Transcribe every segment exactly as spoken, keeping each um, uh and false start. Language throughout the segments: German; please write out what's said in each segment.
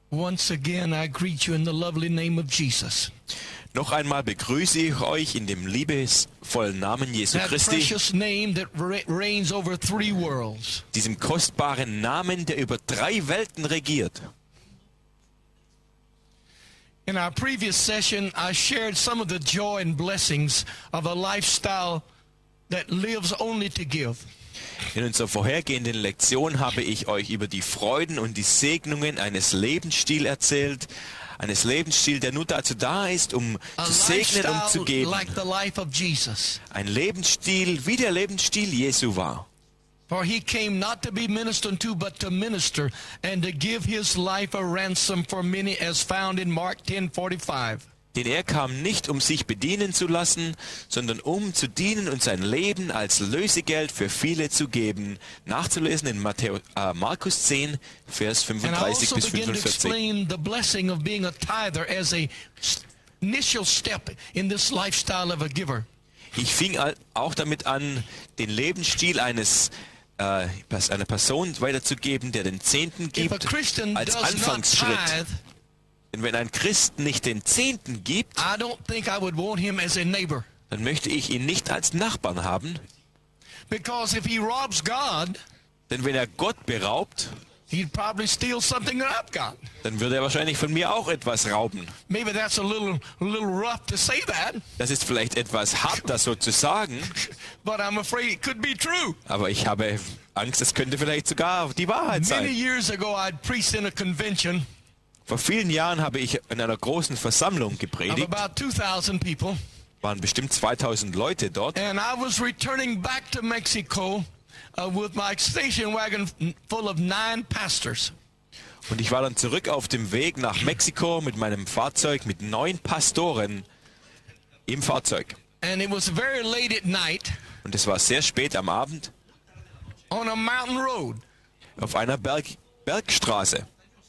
Once again, I greet you in the lovely name of Jesus. Noch einmal begrüße ich euch in dem liebesvollen Namen Jesu That Christi, precious name that re- reigns over three worlds. diesem kostbaren Namen, der über drei Welten regiert. In our previous session, I shared some of the joy and blessings of a lifestyle that lives only to give. In unserer vorhergehenden Lektion habe ich euch über die Freuden und die Segnungen eines Lebensstils erzählt, eines Lebensstils, der nur dazu da ist, um A zu segnen und zu lifestyle geben. like the life of Jesus. Ein Lebensstil, wie der Lebensstil Jesu war. For he came not to be ministered to, but to minister, and to give his life a ransom for many, as found in Mark ten forty-five. Denn er kam nicht, um sich bedienen zu lassen, sondern um zu dienen und sein Leben als Lösegeld für viele zu geben. Nachzulesen in Matthäus, äh, Markus zehn, Vers And I fünfunddreißig also bis begin to fünfundvierzig. explain the blessing of being a tither as a s- initial step in this lifestyle of a giver. Ich fing al- auch damit an, den Lebensstil eines äh, pers- einer Person weiterzugeben, der den Zehnten If a gibt, Christian als does not Anfangsschritt. tithe, Denn wenn ein Christ nicht den Zehnten gibt, I don't think I would want him as a neighbor. dann möchte ich ihn nicht als Nachbarn haben. Because if he robs God, Denn wenn er Gott beraubt, he'd probably steal something that I've got. dann würde er wahrscheinlich von mir auch etwas rauben. Maybe that's a little, a little rough to say that, Das ist vielleicht etwas hart, das so zu sagen, but I'm afraid it could be true. aber ich habe Angst, es könnte vielleicht sogar die Wahrheit Many sein. years ago, I'd preached in a convention Vor vielen Jahren habe ich in einer großen Versammlung of gepredigt, about two thousand people, waren bestimmt zweitausend Leute dort. and I was returning back to Mexico uh, with my station wagon full of nine pastors. Und ich war dann zurück auf dem Weg nach Mexiko mit meinem Fahrzeug mit neun Pastoren im Fahrzeug. And it was very late at night Und es war sehr spät am Abend on a mountain road. auf einer Berg Bergstraße.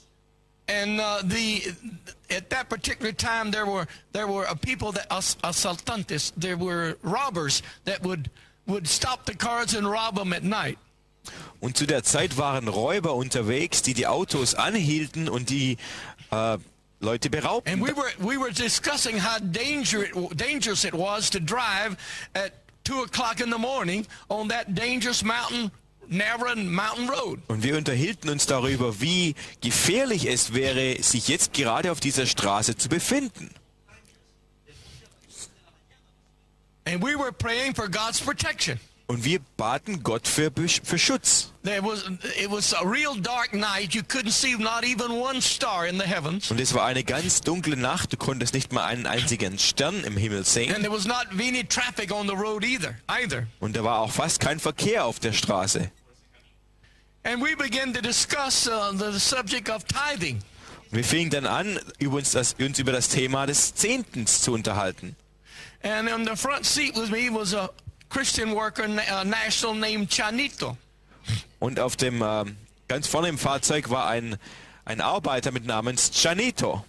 And uh, the at that particular time there were there were uh, people that as- asaltantes, there were robbers that would would stop the cars and rob them at night. Und zu der Zeit waren Räuber unterwegs, die die Autos anhielten und die äh, Leute beraubten. And we were we were discussing how danger it, dangerous it was to drive at two o'clock in the morning on that dangerous mountain, narrow mountain road. Und wir unterhielten uns darüber, wie gefährlich es wäre, sich jetzt gerade auf dieser Straße zu befinden. And we were praying for God's protection. Und wir baten Gott für, Besch- für Schutz. There was it was a real dark night. You couldn't see not even one star in the heavens. Und es war eine ganz dunkle Nacht, du konntest nicht mal einen einzigen Stern im Himmel And sehen. there was not any traffic on the road either, either. Und da war auch fast kein Verkehr auf der Straße. And we began to discuss uh, the subject of tithing. Und wir fingen dann an, über uns, das, uns über das Thema des Zehntens zu unterhalten. And on the front seat with me was a Christian worker, a national named Chanito. Und auf dem, äh, ganz vorne im Fahrzeug war ein, ein Arbeiter mit Namens Chanito.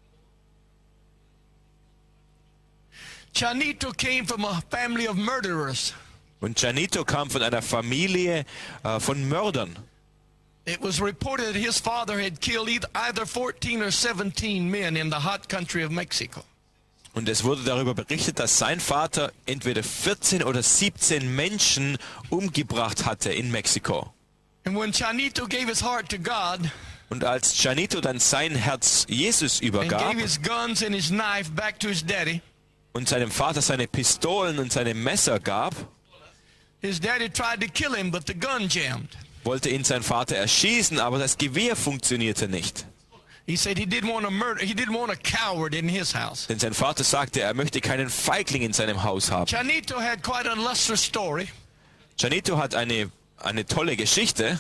Chanito came from a family of murderers. Und Chanito kam von einer Familie äh, von Mördern. It was reported that his father had killed either, either fourteen or seventeen men in the hot country of Mexico. Und es wurde darüber berichtet, dass sein Vater entweder vierzehn oder siebzehn Menschen umgebracht hatte in Mexiko. And when Chanito gave his heart to God Und als Chanito dann sein Herz Jesus and übergab gave his guns and his knife back to his daddy, und seinem Vater seine Pistolen und seine Messer gab, his daddy tried to kill him, but the gun jammed. wollte ihn sein Vater erschießen, aber das Gewehr funktionierte nicht. He said he didn't want a murder. He didn't want a coward in his house. Denn sein Vater sagte, er möchte keinen Feigling in seinem Haus haben. Chanito had quite a lustrous story. Chanito hat eine, eine tolle Geschichte,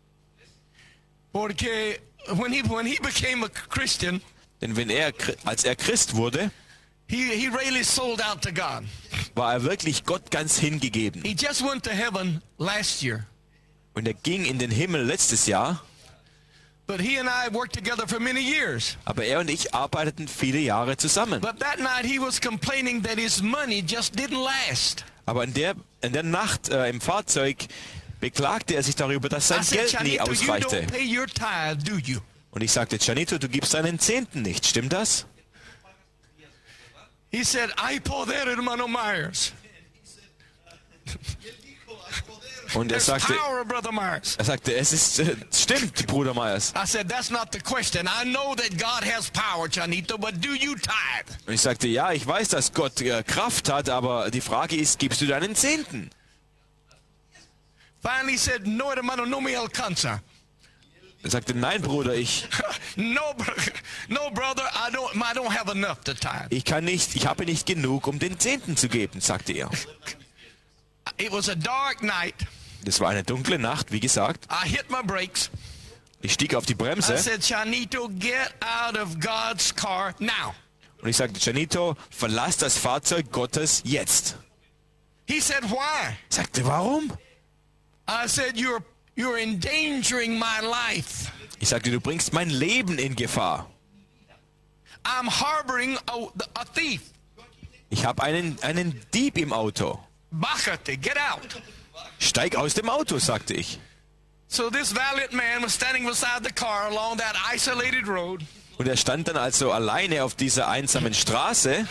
Porque when he when he became a Christian, denn wenn er, als er Christ wurde, he he really sold out to God. war er wirklich Gott ganz hingegeben. He just went to heaven last year, Und er ging in den Himmel letztes Jahr, but he and I worked together for many years. aber er und ich arbeiteten viele Jahre zusammen. But that night he was complaining that his money just didn't last. Aber in der, in der Nacht äh, im Fahrzeug beklagte er sich darüber, dass I sein said, Geld nie Chanito, you ausreichte. don't pay your tithe, do you? Und ich sagte, Gianito, du gibst deinen Zehnten nicht, stimmt das? He said, "Ay poder, hermano Myers. Und er There's sagte, power, Brother Myers." er sagte, es ist, äh, stimmt, Bruder Myers. I said, "That's not the question. I know that God has power, Chanito, but do you tithe?" Und ich sagte, ja, ich weiß, dass Gott äh, Kraft hat, aber die Frage ist, gibst du deinen Zehnten? Finally he said, "No, hermano, no me alcanza." Er sagte, nein, Bruder, ich, no, bro- no, brother, I don't, I don't have enough to tithe. ich kann nicht, ich habe nicht genug, um den Zehnten zu geben, sagte er. It was a dark night. Das war eine dunkle Nacht, wie gesagt. I hit my brakes. Ich stieg auf die I Bremse said, "Chanito, get out of God's car now." und ich sagte, Gianito, verlass das Fahrzeug Gottes jetzt. He said, "Why?" Ich sagte, warum? I said, "You're you're endangering my life. Ich sagte, du bringst mein Leben in Gefahr. I'm harboring a, a thief. Ich habe einen, einen Dieb im Auto. Bacate, get out." Steig aus dem Auto, sagte ich. So this valiant man was standing beside the car along that isolated road. Und er stand dann also alleine auf dieser einsamen Straße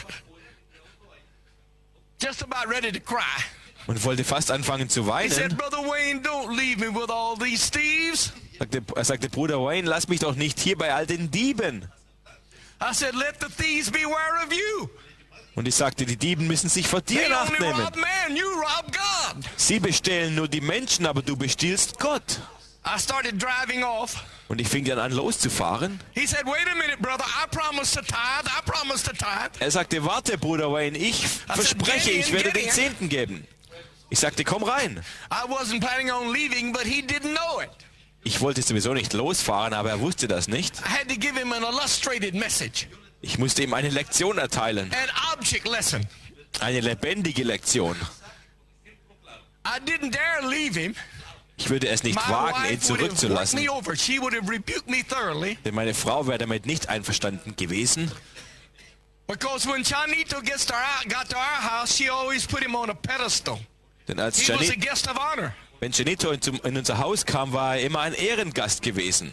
Just about ready to cry. und wollte fast anfangen zu He said, weinen. "Brother Wayne, don't leave me with all these thieves." Sagte, er sagte, Bruder Wayne, lass mich doch nicht hier bei all den Dieben. I said, "Let the thieves beware of you. Und ich sagte, die Dieben müssen sich vor dir They only nachnehmen. rob man, you rob God." Sie bestehlen nur die Menschen, aber du bestiehlst Gott. I started driving off. Und ich fing dann an loszufahren. He said, "Wait a minute, brother. I promise to tithe. I promise to tithe." Er sagte, warte, Bruder Wayne, ich verspreche, ich werde den Zehnten geben. Ich sagte, komm rein. I wasn't planning on leaving, but he didn't know it. Ich wollte sowieso nicht losfahren, aber er wusste das nicht. I had to give him an illustrated message, Ich musste ihm eine Lektion erteilen. an object lesson. Eine lebendige Lektion. I didn't dare leave him. Ich würde es nicht My wagen, ihn wife would have worked zurückzulassen. me over. She would have rebuked me thoroughly. Denn meine Frau wäre damit nicht einverstanden gewesen. Because when Chanito gets to our, got to our house, she always put him on a pedestal. Denn als He was a Gianni, guest of honor. wenn Gianito in, zum- in unser Haus kam, war er immer ein Ehrengast gewesen.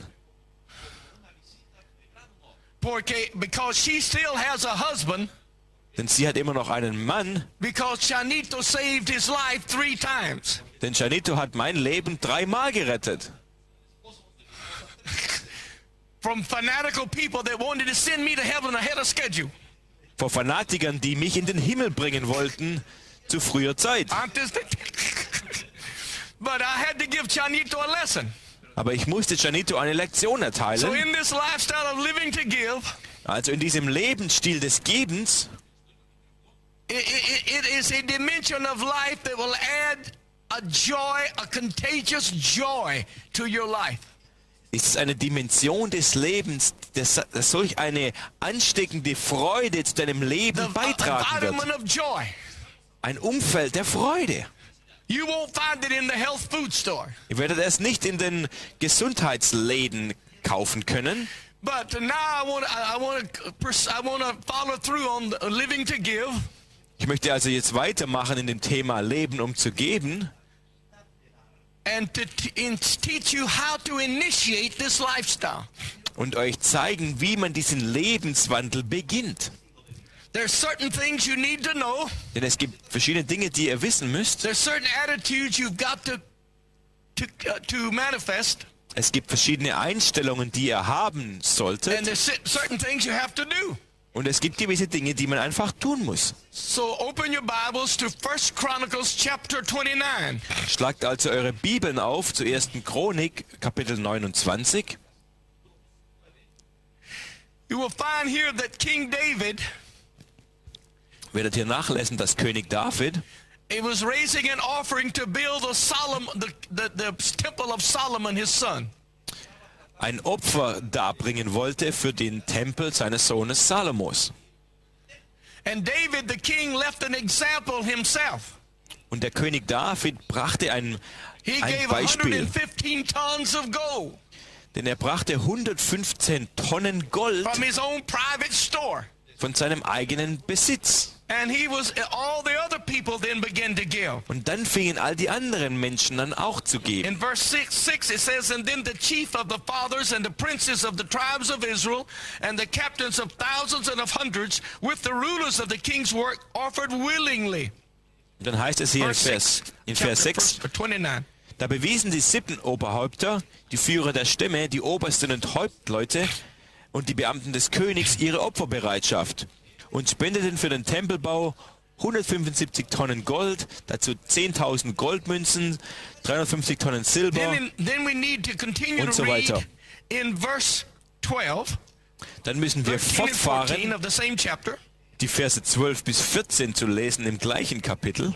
Porque, because she still has a husband, Denn sie hat immer noch einen Mann. because Chanito saved his life three times. Denn Gianito hat mein Leben dreimal gerettet. From fanatical people that wanted to send me to heaven ahead of schedule. Vor Fanatikern, die mich in den Himmel bringen wollten, zu früher Zeit. I'm just, but I had to give Chanito a lesson. Aber ich musste Gianito eine Lektion So erteilen. in this lifestyle of living to give, Also in diesem Lebensstil des Gebens it, it, it is a dimension of life that will add a joy, a contagious joy to your life. ist es eine Dimension des Lebens, das, das solch eine ansteckende Freude zu deinem The Leben beitragen environment wird. of joy. Ein Umfeld der Freude. You won't find it in the health food store. Ihr werdet es nicht in den Gesundheitsläden kaufen können. But now I want I want to I want to follow through on the living to give. Ich möchte also jetzt weitermachen in dem Thema Leben, um zu geben. And to t- and teach you how to initiate this lifestyle. Und euch zeigen, wie man diesen Lebenswandel beginnt. There's certain things you need to know. Denn es gibt verschiedene Dinge, die ihr wissen müsst. There's certain attitudes you've got to to uh, to manifest, Es gibt verschiedene Einstellungen, die ihr haben and solltet. there's cer- certain things you have to do. Und es gibt gewisse Dinge, die man einfach tun muss. So open your Bibles to First Chronicles chapter twenty-nine. Schlagt also eure Bibeln auf zu ersten Chronik, Kapitel neunundzwanzig. You will find here that King David, Werdet ihr nachlesen, dass König David he was raising an offering to build a Solomon, the, the, the temple of Solomon, his son. ein Opfer darbringen wollte für den Tempel seines Sohnes Salomos. And David the king left an example himself. Und der König David brachte ein, He ein gave Beispiel, one hundred fifteen tons of gold denn er brachte hundertfünfzehn Tonnen Gold from his own private store. von seinem eigenen Besitz. And he was, all the other people then began to give. Und dann fingen all die anderen Menschen an auch zu geben. In verse six, six it says, and then the chief of the fathers and the princes of the tribes of Israel and the captains of thousands and of hundreds with the rulers of the king's work offered willingly. Und dann heißt es hier in Verse Vers, six, in Vers chapter sechs, verse twenty-nine. da bewiesen die Sippenoberhäupter, die Führer der Stämme, die Obersten und Hauptleute und die Beamten des Königs ihre Opferbereitschaft und spendeten für den Tempelbau hundertfünfundsiebzig Tonnen Gold, dazu zehntausend Goldmünzen, dreihundertfünfzig Tonnen Silber Then, in, then we need to continue und to so weiter. read in verse twelve, Dann müssen wir thirteen and fourteen fortfahren, of the same chapter. die Verse zwölf bis vierzehn zu lesen im gleichen Kapitel.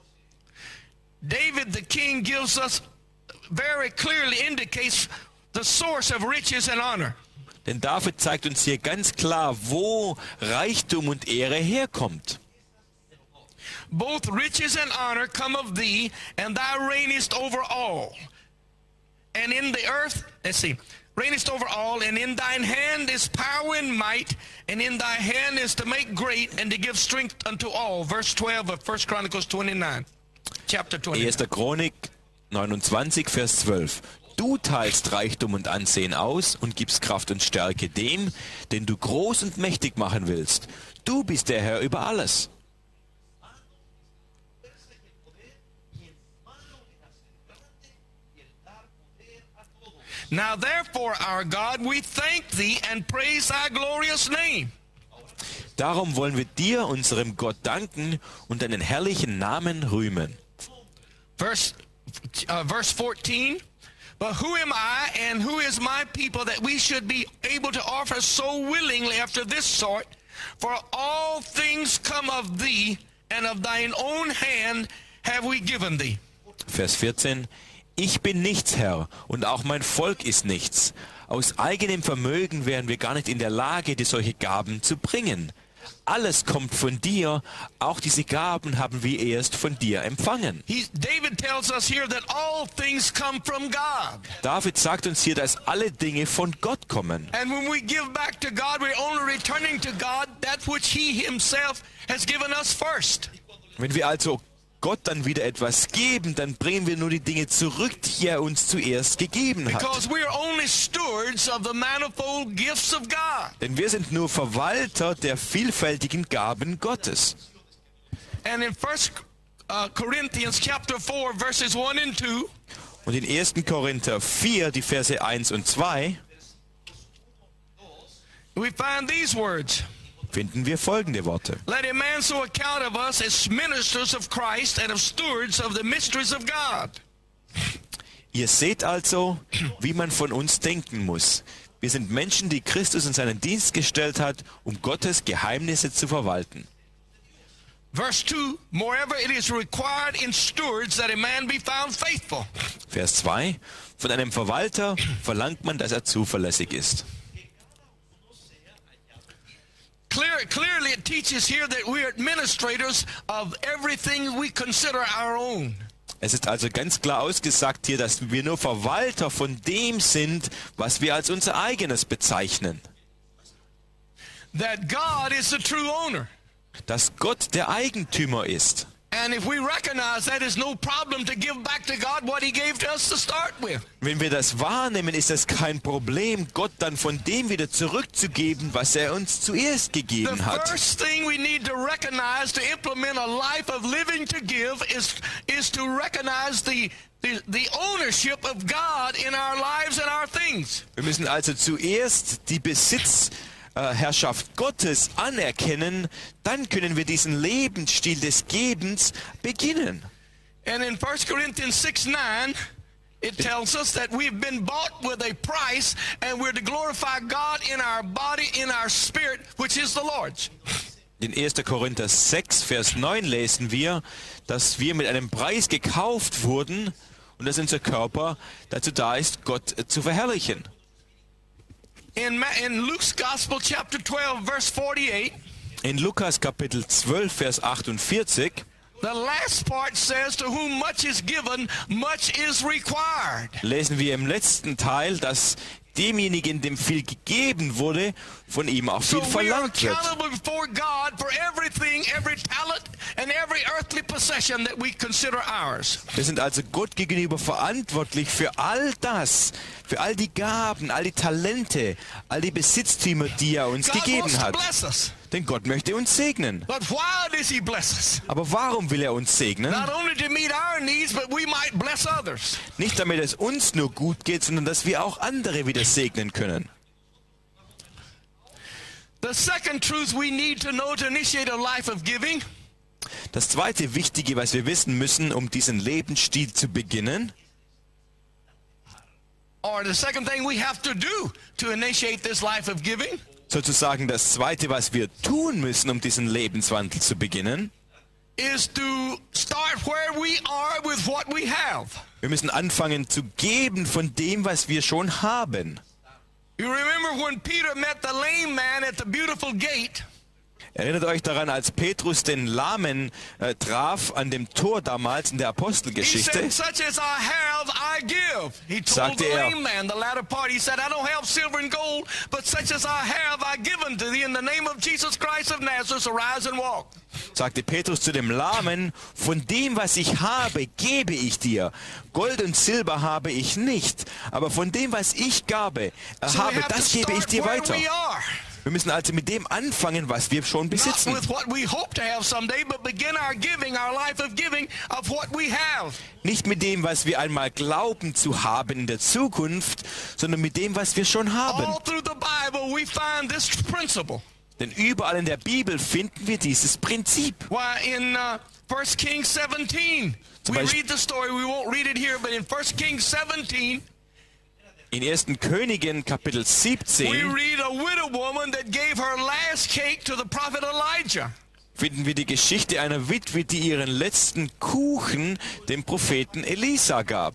David the king gives us, very clearly indicates the source of riches and honor. Denn David zeigt uns hier ganz klar, wo Reichtum und Ehre herkommt. Both riches and honor come of thee, and thou reignest over all. And in the earth, let's see, reignest over all, and in thine hand is power and might, and in thy hand is to make great and to give strength unto all. Verse twelve of First Chronicles twenty-nine, chapter twenty-nine. erster Chronik neunundzwanzig, Vers zwölf. Du teilst Reichtum und Ansehen aus und gibst Kraft und Stärke dem, den du groß und mächtig machen willst. Du bist der Herr über alles. Now therefore, our God, we thank thee and praise thy glorious name. Darum wollen wir dir, unserem Gott, danken und deinen herrlichen Namen rühmen. Verse, uh, verse fourteen, but who am I and who is my people that we should be able to offer so willingly after this sort? For all things come of thee, and of thine own hand have we given thee. Vers vierzehn. Ich bin nichts, Herr, und auch mein Volk ist nichts. Aus eigenem Vermögen wären wir gar nicht in der Lage, dir solche Gaben zu bringen. Alles kommt von dir, auch diese Gaben haben wir erst von dir empfangen. He, David tells us here that all things come from God. David sagt uns hier, dass alle Dinge von Gott kommen. And when we give back to God, we're only returning to God that which he himself has given us first. Wenn wir also Gott dann wieder etwas geben, dann bringen wir nur die Dinge zurück, die er uns zuerst gegeben hat. Because we are only stewards of the manifold gifts of God. Denn wir sind nur Verwalter der vielfältigen Gaben Gottes. And in First uh, Corinthians chapter four, verses one and two, Und in erster Korinther vier, die Verse eins und zwei, we find these words. finden wir folgende Worte. Let a man so account of us as ministers of Christ and of stewards of the mysteries of God. Ihr seht also, wie man von uns denken muss. Wir sind Menschen, die Christus in seinen Dienst gestellt hat, um Gottes Geheimnisse zu verwalten. Verse two, moreover it is required in stewards that a man be found faithful. Vers zwei. Von einem Verwalter verlangt man, dass er zuverlässig ist. Clear, clearly it teaches here that we are administrators of everything we consider our own. Es ist also ganz klar ausgesagt hier, dass wir nur Verwalter von dem sind, was wir als unser eigenes bezeichnen. That God is the true owner. Dass Gott der Eigentümer ist. And if we recognize that, it's no problem to give back to God what he gave to us to start with. Wenn wir das wahrnehmen, ist es kein Problem, Gott dann von dem wieder zurückzugeben, was er uns zuerst The gegeben hat. first thing we need to recognize to implement a life of living to give is, is to recognize the, the, the ownership of God in our lives and our things. Wir müssen also zuerst die Besitzherrschaft Gottes anerkennen, dann können wir diesen Lebensstil des Gebens beginnen. And in First Corinthians six nine, it tells us that we've been bought with a price and we're to glorify God in our body, in our spirit, which is the Lord's. In erster Korinther sechs, Vers neun lesen wir, dass wir mit einem Preis gekauft wurden und dass unser Körper dazu da ist, Gott zu verherrlichen. In, Ma- in Luke's Gospel, chapter twelve, verse forty-eight, In Lukas Kapitel zwölf, Vers achtundvierzig, The last part says, to whom much is given, much is required. lesen wir im letzten Teil, dass demjenigen, dem viel gegeben wurde, von ihm auch viel So we are verlangt wird. accountable before God for everything, every talent, and every earthly possession that we consider ours. Wir sind also Gott gegenüber verantwortlich für all das, für all die Gaben, all die Talente, all die Besitztümer, die er uns God wants gegeben to hat. bless us. Denn Gott möchte uns segnen. But why does he bless us? Aber warum will er uns segnen? Not only to meet our needs, but we might bless others. Nicht damit es uns nur gut geht, sondern dass wir auch andere wieder segnen können. The second truth we need to know to initiate a life of giving Das zweite Wichtige, was wir wissen müssen, um diesen Lebensstil zu beginnen, or the second thing we have to do to initiate this life of giving, sozusagen das zweite, was wir tun müssen, um diesen Lebenswandel zu beginnen, is to start where we are with what we have. wir müssen anfangen zu geben von dem, was wir schon haben. You remember when Peter met the lame man at the beautiful gate? Erinnert euch daran, als Petrus den Lahmen äh, traf an dem Tor damals in der He Apostelgeschichte, said, such as I have, I give. He told Sagte the er. lame man, the latter part, he said, I don't have silver and gold, but such as I have, I give unto thee in the name of Jesus Christ of Nazareth, arise and walk. sagte Petrus zu dem Lahmen, von dem, was ich habe, gebe ich dir. Gold und Silber habe ich nicht, aber von dem, was ich gabe, äh, So we habe, have to das gebe ich start dir where weiter. we are. Wir müssen also mit dem anfangen, was wir schon Not besitzen. with what we hope to have someday, but begin our giving, our life of giving of what we have. Nicht mit dem, was wir einmal glauben zu haben in der Zukunft, sondern mit dem, was wir schon haben. All through the Bible, we find this principle. Denn überall in der Bibel finden wir dieses Prinzip. Why, in uh, First Kings seventeen, Zum we Beispiel- read the story, we won't read it here, but in First Kings seventeen, In ersten Königen Kapitel we siebzehn read a widow woman that gave her last cake to the prophet Elijah. finden wir die Geschichte einer Witwe, die ihren letzten Kuchen dem Propheten Elisa gab.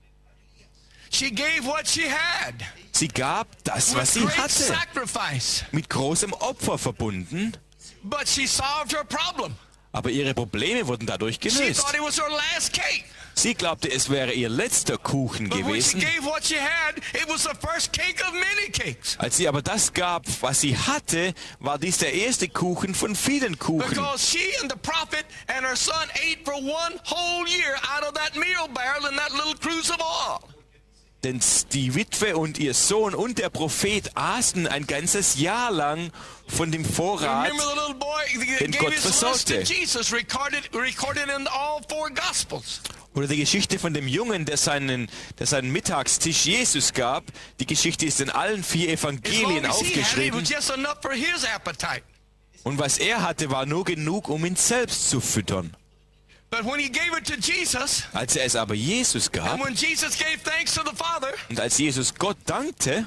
She gave what she had Sie gab das, was with sie great hatte, sacrifice, mit großem Opfer verbunden, but she solved her problem. aber ihre Probleme wurden dadurch She gelöst. thought it was her last cake. Sie glaubte, es wäre ihr letzter Kuchen But when she gewesen. gave what she had, it was the first cake of many cakes. Als sie aber das gab, was sie hatte, war dies der erste Kuchen von vielen Kuchen. Because she and the prophet and her son ate for one whole year out of that meal barrel in that little cruse of oil. Denn die Witwe und ihr Sohn und der Prophet aßen ein ganzes Jahr lang von dem Vorrat. Remember the little boy that den gave Gott his lunch versorgte. to Jesus, recorded, recorded in all four Gospels. Oder die Geschichte von dem Jungen, der seinen, der seinen Mittagstisch Jesus gab. Die Geschichte ist in allen vier As long Evangelien as he had it, it aufgeschrieben. was just enough for his appetite. Und was er hatte, war nur genug, um ihn selbst zu füttern. But when he gave it to Jesus, Als er es aber Jesus and gab when Jesus gave thanks to the Father, und als Jesus Gott dankte,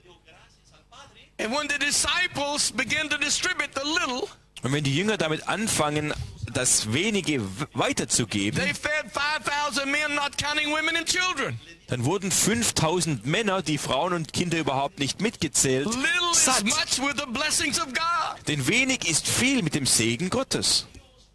and when the disciples began to distribute the little, und wenn die Jünger damit anfangen, das Wenige w- weiterzugeben, they fed five thousand men, not counting women and children. dann wurden fünftausend Männer, die Frauen und Kinder überhaupt nicht mitgezählt, Little is satt. much with the blessings of God. Denn wenig ist viel mit dem Segen Gottes.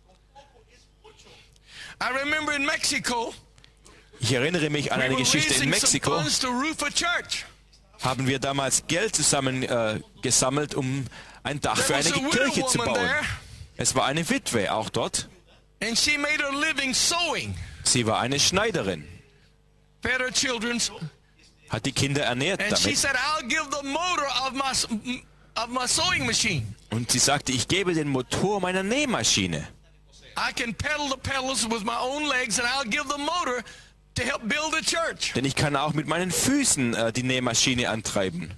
I remember in Mexico, Ich erinnere mich an we eine were Geschichte in raising some Mexiko. funds to roof a church. Haben wir damals Geld zusammen äh, gesammelt, um ein Dach für There eine was a widow Kirche zu woman bauen. there, Es war eine Witwe auch dort. and she made her living sewing, Sie war eine Schneiderin, fed her children, hat die Kinder ernährt and she damit. said, I'll give the motor of my, s- of my sewing machine. Und sie sagte, ich gebe den Motor meiner Nähmaschine. I can pedal the pedals with my own legs, and I'll give the motor to help build a church. Denn ich kann auch mit meinen Füßen äh, die Nähmaschine antreiben.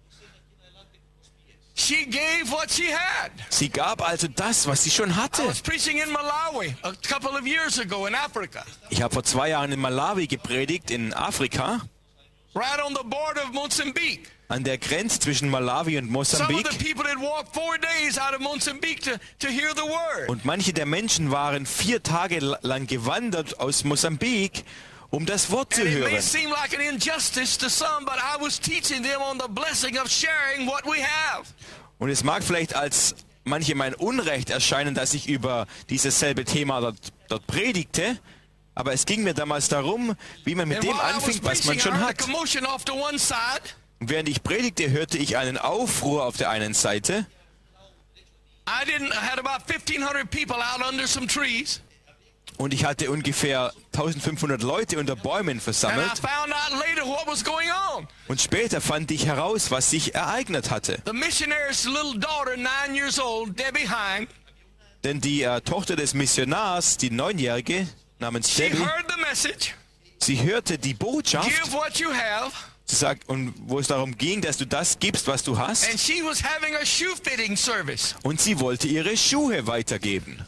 She gave what she had. Sie gab also das, was sie schon I hatte. was preaching in Malawi a couple of years ago in Africa, Ich habe vor zwei Jahren in Malawi gepredigt, in Afrika, right on the border of Mozambique. an der Grenze zwischen Malawi und Some of the Mosambik. people had walked four days out of Mozambique to, to hear the word. Und manche der Menschen waren vier Tage lang gewandert aus Mosambik, um das Wort zu And it may hören. seem like an injustice to some, but I was teaching them on the blessing of sharing what we have. Und es mag vielleicht als manche mein Unrecht erscheinen, dass ich über dieses selbe Thema dort, dort predigte. Aber es ging mir damals darum, wie man mit And dem while I was anfängt, was man preaching, I schon heard a hat. commotion off to one side. Und während ich predigte, hörte ich einen Aufruhr auf der einen Seite. I didn't. I had about fifteen hundred people out under some trees, Und ich hatte ungefähr eintausendfünfhundert Leute unter Bäumen and I versammelt. found out later what was going on. Und später fand ich heraus, was sich ereignet hatte. The missionary's little daughter, nine years old, Debbie Hine, Denn die äh, Tochter des Missionars, die Neunjährige, namens she Debbie, heard the message. sie hörte die Botschaft, Give what you have, sie sagt, und wo es darum ging, dass du das gibst, was du hast. and she was having a shoe fitting service. Und sie wollte ihre Schuhe weitergeben.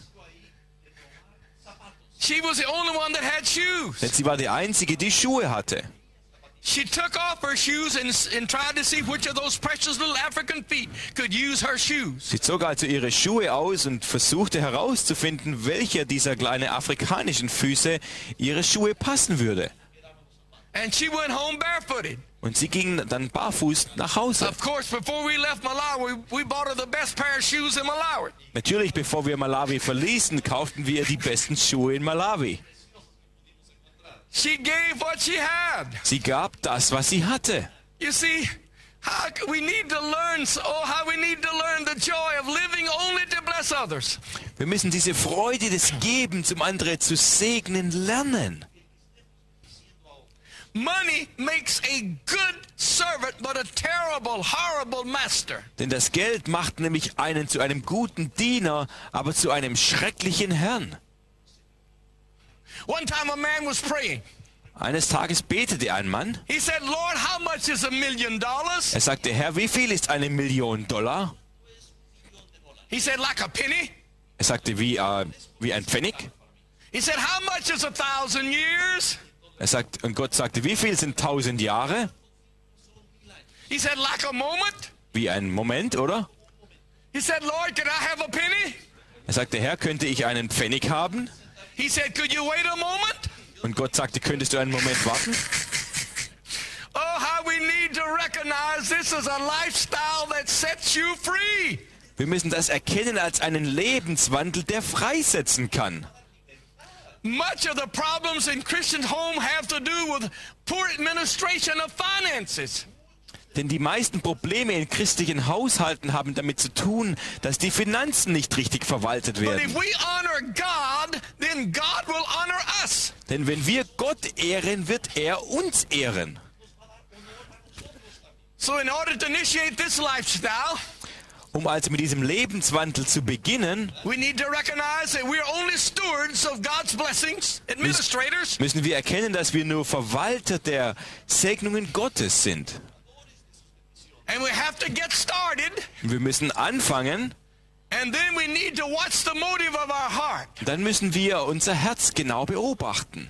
She was the only one that had shoes. Denn sie war die Einzige, die Schuhe hatte. She took off her shoes and, and tried to see which of those precious little African feet could use her shoes. Sie zog also ihre Schuhe aus und versuchte herauszufinden, welcher dieser kleinen afrikanischen Füße ihre Schuhe passen würde. And she went home barefooted. Und sie ging dann barfuß nach Hause. Of course, before we left Malawi, we bought her the best pair of shoes in Malawi. Natürlich, bevor wir Malawi verließen, kauften wir die besten Schuhe in Malawi. She gave what she had. Sie gab das, was sie hatte. You see, how c- we need to learn, so- oh, how we need to learn the joy of living only to bless others. Wir müssen diese Freude des Gebens, um andere zu segnen, lernen. Money makes a good servant, but a terrible, horrible master. Denn das Geld macht nämlich einen zu einem guten Diener, aber zu einem schrecklichen Herrn. One time a man was praying. Eines Tages betete ein Mann. He said, Lord, how much is a million dollars? Er sagte, Herr, wie viel ist eine Million Dollar? He said, like a penny? Er sagte, wie, äh, wie ein Pfennig? He said, how much is a thousand years? Er sagt, und Gott sagte, wie viel sind tausend Jahre? He said, like a moment? Wie ein Moment, oder? He said, Lord, can I have a penny? Er sagte, Herr, könnte ich einen Pfennig haben? He said, could you wait a moment? Und Gott sagte, könntest du einen Moment warten? Oh, how we need to recognize this is a lifestyle that sets you free. Wir müssen das erkennen als einen Lebenswandel, der freisetzen kann. Much of the problems in Christian home have to do with poor administration of finances. Denn die meisten Probleme in christlichen Haushalten haben damit zu tun, dass die Finanzen nicht richtig verwaltet But werden. if we honor God, then God will honor us. Denn wenn wir Gott ehren, wird er uns ehren. So in order to initiate this lifestyle, Um also mit diesem Lebenswandel zu beginnen, we need to recognize that we are only stewards of God's blessings, administrators. müssen wir erkennen, dass wir nur Verwalter der Segnungen Gottes sind. And we have to get started, Wir müssen anfangen, and then we need to watch the motive of our heart. dann müssen wir unser Herz genau beobachten.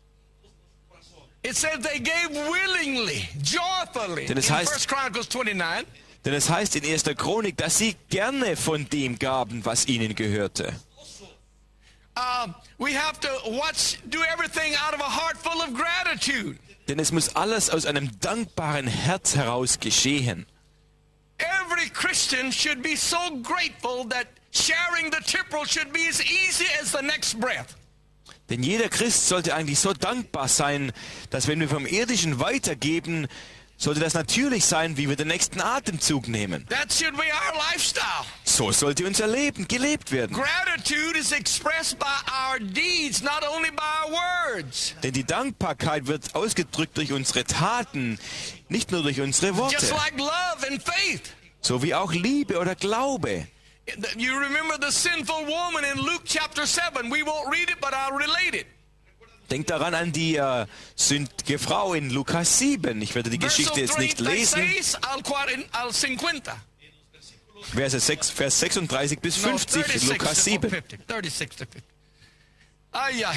It says they gave willingly, joyfully, Denn es in heißt- First Chronicles twenty-nine. Denn es heißt in erster Chronik, dass sie gerne von dem gaben, was ihnen gehörte. Uh, we have to watch, do everything out of a heart full of gratitude. Denn es muss alles aus einem dankbaren Herz heraus geschehen. Every Christian should be so grateful that sharing the temporal should be as easy as the next breath. Denn jeder Christ sollte eigentlich so dankbar sein, dass wenn wir vom Irdischen weitergeben, sollte das natürlich sein, wie wir den nächsten Atemzug nehmen. That should be our lifestyle. So sollte unser Leben gelebt werden. Gratitude is expressed by our deeds, not only by our words. Denn die Dankbarkeit wird ausgedrückt durch unsere Taten, nicht nur durch unsere Just Worte. like love and faith. So wie auch Liebe oder Glaube. You remember the sinful woman in Luke chapter seven. We won't read it, but I'll relate it. Denkt daran an die äh, sündige Frau in Lukas sieben. Ich werde die Geschichte jetzt nicht lesen. thirty-six al cuarenta, al cincuenta. Verse sechs, Vers sechsunddreißig bis No, fünfzig, thirty-six Lukas to sieben. fifty. thirty-six to fifty. Ay, ay.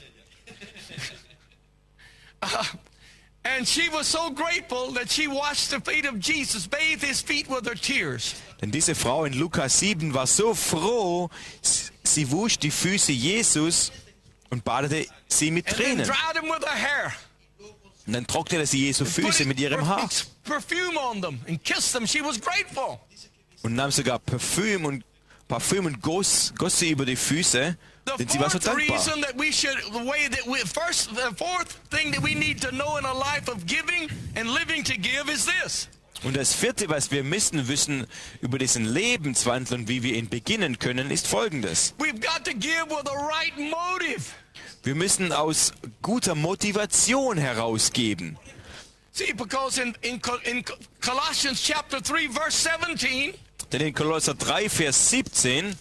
Uh, and she was so grateful that she washed the feet of Jesus, bathed his feet with her tears. Denn diese Frau in Lukas sieben war so froh, sie wusch die Füße Jesus und badete sie mit And then Tränen. dried them with her hair. Und dann trocknete sie Jesu Put Füße it- mit ihrem Haar perfume on them and kissed them. She was grateful. und nahm sogar Parfüm und Parfüm und goss, goss sie über die Füße, The denn sie war so fourth dankbar. reason that we should, the way that we, first, the fourth thing that we need to know in a life of giving and living to give is this. Und das vierte, was wir müssen wissen über diesen Lebenswandel und wie wir ihn beginnen können, ist folgendes. We've got to give with the right motive. Wir müssen aus guter Motivation herausgeben. See, because in, in, Co- in Co- Colossians chapter three, verse seventeen, Denn in Kolosser drei, Vers siebzehn,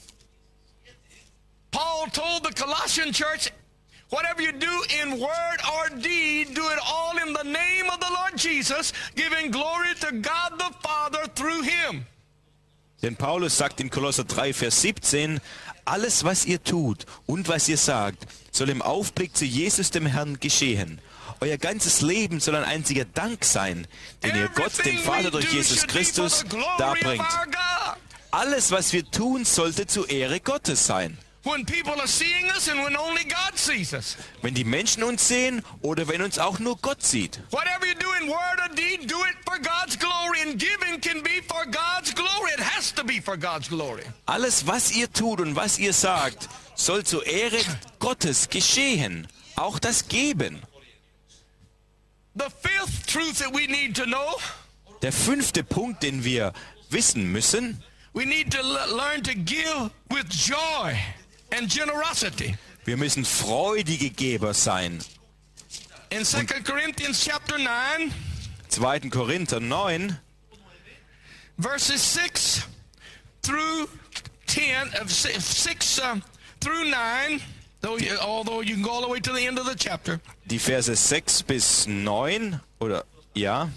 Paul told the Colossian church, whatever you do in word or deed, do it all in the name of the Lord Jesus, giving glory to God the Father through him. denn Paulus sagt in Kolosser drei, Vers siebzehn, alles, was ihr tut und was ihr sagt, soll im Aufblick zu Jesus dem Herrn geschehen. Euer ganzes Leben soll ein einziger Dank sein, den ihr Gott, den Everything Vater we durch do Jesus should be for Christus the glory of darbringt. our God. Alles, was wir tun, sollte zur Ehre Gottes sein. When people are seeing us and when only God sees us. Wenn die Menschen uns sehen oder wenn uns auch nur Gott sieht. Whatever you do in word or deed, do it for God's glory. And giving can be for God's glory. It has to be for God's glory. Alles, was ihr tut und was ihr sagt, soll zur Ehre Gottes geschehen. Auch das Geben. The fifth truth that we need to know, Der fünfte Punkt, den wir wissen müssen, we need to le- learn to give with joy and generosity. wir müssen freudige Geber sein. In Second Corinthians chapter nine, zweiter Korinther neun, verses six through ten, uh, si- six uh, through nine, though you, although you can go all the way to the end of the chapter. die Verse sechs bis neun, oder, ja,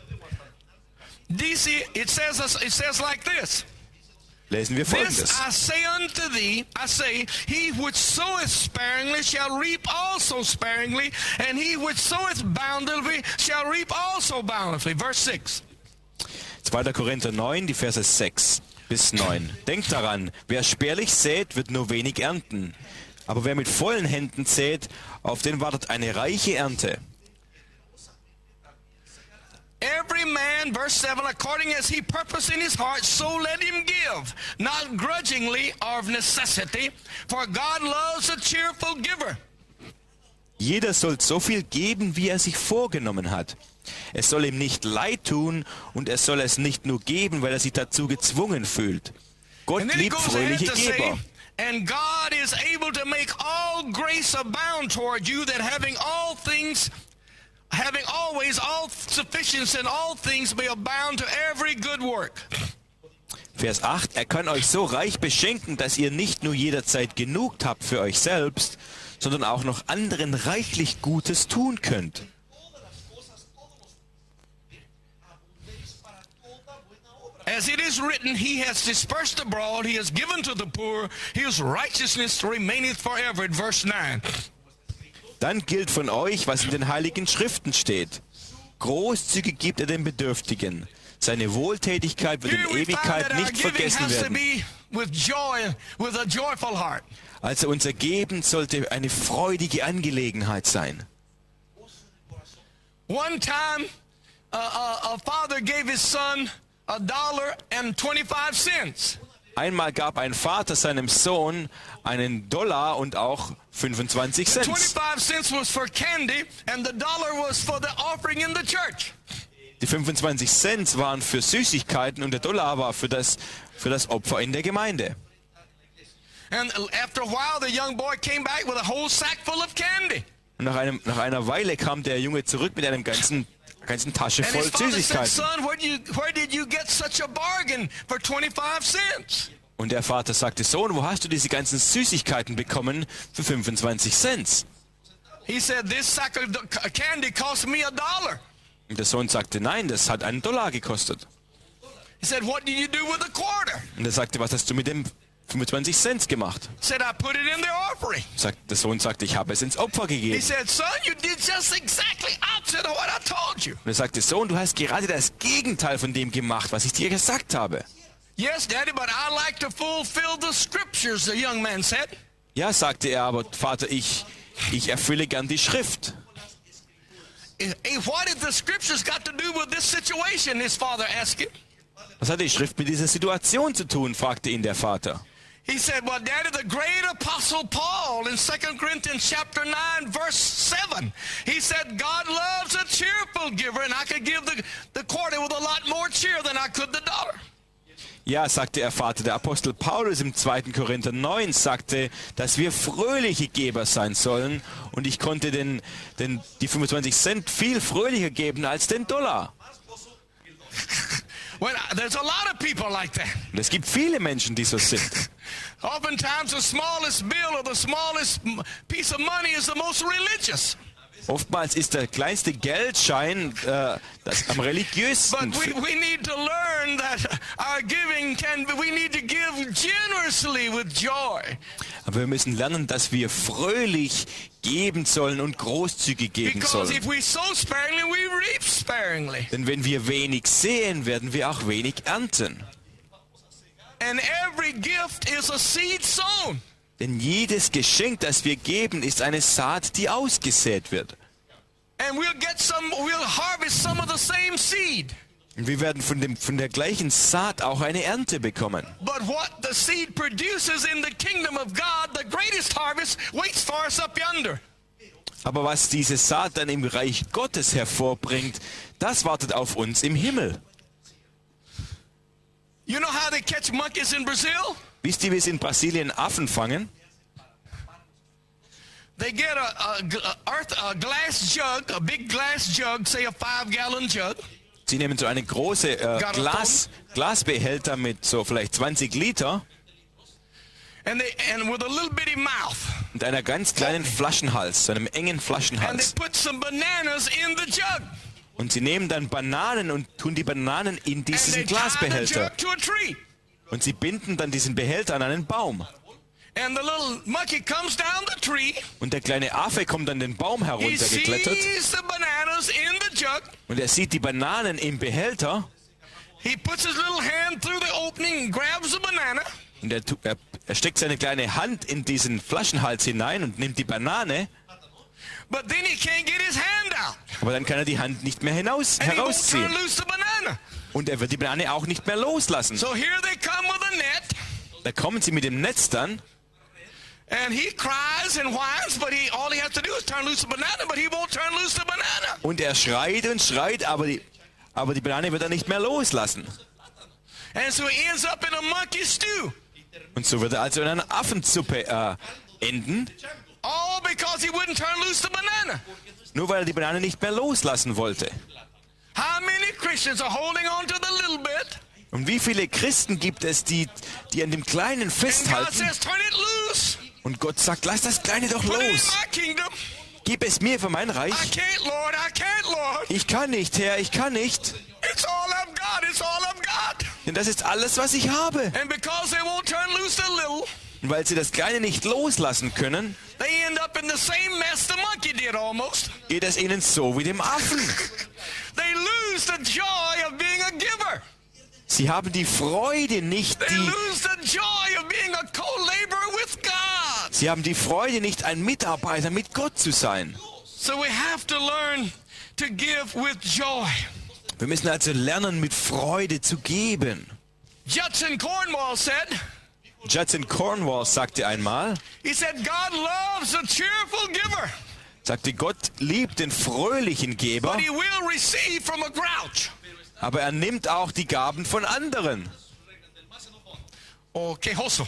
D C, it says, it says like this. lesen wir This Folgendes. I say unto thee, I say, he which soweth sparingly shall reap also sparingly, and he which soweth bountifully shall reap also bountifully. Verse six. zweiter Korinther neun, die Verse sechs bis neun. Denkt daran, wer spärlich sät, wird nur wenig ernten. Aber wer mit vollen Händen sät, auf den wartet eine reiche Ernte. Every man, verse seven, according as he purpose in his heart, so let him give, not grudgingly or of necessity, for God loves a cheerful giver. Jeder soll so viel geben, wie er sich vorgenommen hat. Es soll ihm nicht leid tun und er soll es nicht nur geben, weil er sich dazu gezwungen fühlt. Gott And then he liebt goes ahead fröhliche to say, Geber. and God is able to make all grace abound toward you, that having all things, having always all sufficiency in all things, may abound to every good work. Vers acht, er kann euch so reich beschenken, dass ihr nicht nur jederzeit genug habt für euch selbst, sondern auch noch anderen reichlich Gutes tun könnt. As it is written, he has dispersed abroad, he has given to the poor, his righteousness remaineth forever. In verse nine. Dann gilt von euch, was in den heiligen Schriften steht. Großzügig gibt er den Bedürftigen. Seine Wohltätigkeit wird in Here we find Ewigkeit that our nicht giving vergessen has to werden. be with joy, with a joyful heart. Also unser Geben sollte eine freudige Angelegenheit sein. One time, uh, uh, a father gave his son a dollar and twenty-five cents. Einmal gab ein Vater seinem Sohn einen Dollar und auch fünfundzwanzig Cent. twenty-five cents was for candy, and the dollar was for the offering in the church. Die fünfundzwanzig Cent waren für Süßigkeiten und der Dollar war für das, für das Opfer in der Gemeinde. And after a while, the young boy came back with a whole sack full of candy. Und nach, einem, nach einer Weile kam der Junge zurück mit einem ganzen, ganzen Tasche And voll his father said, Süßigkeiten. son, where did, you, where did you get such a bargain for twenty-five cents? Und der Vater sagte, Sohn, wo hast du diese ganzen Süßigkeiten bekommen für fünfundzwanzig Cent? He said, this sack of candy cost me a dollar. Und der Sohn sagte, nein, das hat einen Dollar gekostet. He said, what did you do with the quarter? Und er sagte, was hast du mit dem fünfundzwanzig Cent gemacht? He said, I put it in the offering. Sagt, der Sohn sagte, ich habe es ins Opfer He gegeben. said, son, you did just exactly opposite of what I told you. Und er sagte, Sohn, du hast gerade das Gegenteil von dem gemacht, was ich dir gesagt habe. Yes, Daddy, but I like to fulfill the scriptures, the young man said. Ja, sagte er, aber Vater, ich, ich erfülle gern die Schrift. Hey, what did the scriptures got to do with this situation? His father asked him. Was hat die Schrift mit dieser Situation zu tun, fragte ihn der Vater. He said, well, Daddy, the great apostle Paul in Second Corinthians chapter nine, verse seven, he said, God loves a cheerful giver, and I could give the, the quarter with a lot more cheer than I could the dollar. Ja, sagte er Vater, der Apostel Paulus im zweiten Korinther neun sagte, dass wir fröhliche Geber sein sollen, und ich konnte den, den, die fünfundzwanzig Cent viel fröhlicher geben als den Dollar. Well, there's a lot of people like that. Und es gibt viele Menschen, die so sind. Oftentimes the smallest bill or the smallest piece of money is the most religious. Oftmals ist der kleinste Geldschein äh, das am religiösesten. But we, we need to learn that our giving can, we need to give generously with joy. Aber wir müssen lernen, dass wir fröhlich geben sollen und großzügig geben Because sollen. if we sow sparingly, we reap sparingly. Denn wenn wir wenig säen, werden wir auch wenig ernten. And every gift is a seed sown. Denn jedes Geschenk, das wir geben, ist eine Saat, die ausgesät wird. And we'll get some, we'll harvest some of the same seed. Und wir werden von, dem, von der gleichen Saat auch eine Ernte bekommen. But what the seed produces in the kingdom of God, the greatest harvest, waits for us up yonder. Aber was diese Saat dann im Reich Gottes hervorbringt, das wartet auf uns im Himmel. You know how they catch monkeys in Brazil? Wisst ihr, wie sie in Brasilien Affen fangen? They get a, a, a, earth, a glass jug, a big glass jug, say a five-gallon jug. Sie nehmen so eine große äh, Glas, Glasbehälter mit so vielleicht zwanzig Liter And they, and with a little bitty mouth. und einer ganz kleinen Flaschenhals, so einem engen And they Flaschenhals. put some bananas in the jug. Und sie nehmen dann Bananen und tun die Bananen in And they diesen tie the Glasbehälter. jug to a tree. Und sie binden dann diesen Behälter an einen Baum. And the little monkey comes down the tree. Und der kleine Affe kommt an den Baum He heruntergeklettert. sees the bananas in the jug. Und er sieht die Bananen im Behälter. He puts his little hand through the opening and grabs the banana. Und er, tu- er, er steckt seine kleine Hand in diesen Flaschenhals hinein und nimmt die Banane. But then he can't get his hand out. Aber dann kann er die Hand nicht mehr hinaus, And he won't turn herausziehen. loose the banana. Und er wird die Banane auch nicht mehr loslassen. So here they come with a net. Da kommen sie mit dem Netz dann. And he cries and whines, but he all he has to do is turn loose the banana, but he won't turn loose the banana. Und er schreit und schreit, aber die, aber die Banane wird er nicht mehr loslassen. And so he ends up in a monkey stew. Und so wird er also in einer Affensuppe äh, enden. All because he wouldn't turn loose the banana. Nur weil er die Banane nicht mehr loslassen wollte. How many Christians are holding on to the little bit? Und wie viele Christen gibt es, die, die an dem Kleinen And God festhalten? says, turn it loose. Und Gott sagt, lass das Kleine doch Put it in los. my kingdom. Gib es mir für mein I Reich. can't, Lord. I can't, Lord. Ich kann nicht, Herr, ich kann nicht. It's all I've got. It's all I've got. Denn das ist alles, was ich habe. And because they won't turn loose the little, Und weil sie das Kleine nicht loslassen können, they end up in the same mess the monkey did almost. geht es ihnen so wie dem Affen. They lose the joy of being a giver. Sie haben die Freude nicht, They die, lose the joy of being a co-laborer with God. sie haben die Freude nicht, ein Mitarbeiter mit Gott zu sein. So we have to learn to give with joy. Wir müssen also lernen, mit Freude zu geben. Judson Cornwall said, Judson Cornwall sagte einmal, he said, God loves a cheerful giver, sagte, Gott liebt den fröhlichen Geber, but he will receive from a grouch. aber er nimmt auch die Gaben von anderen. Oh, quejoso.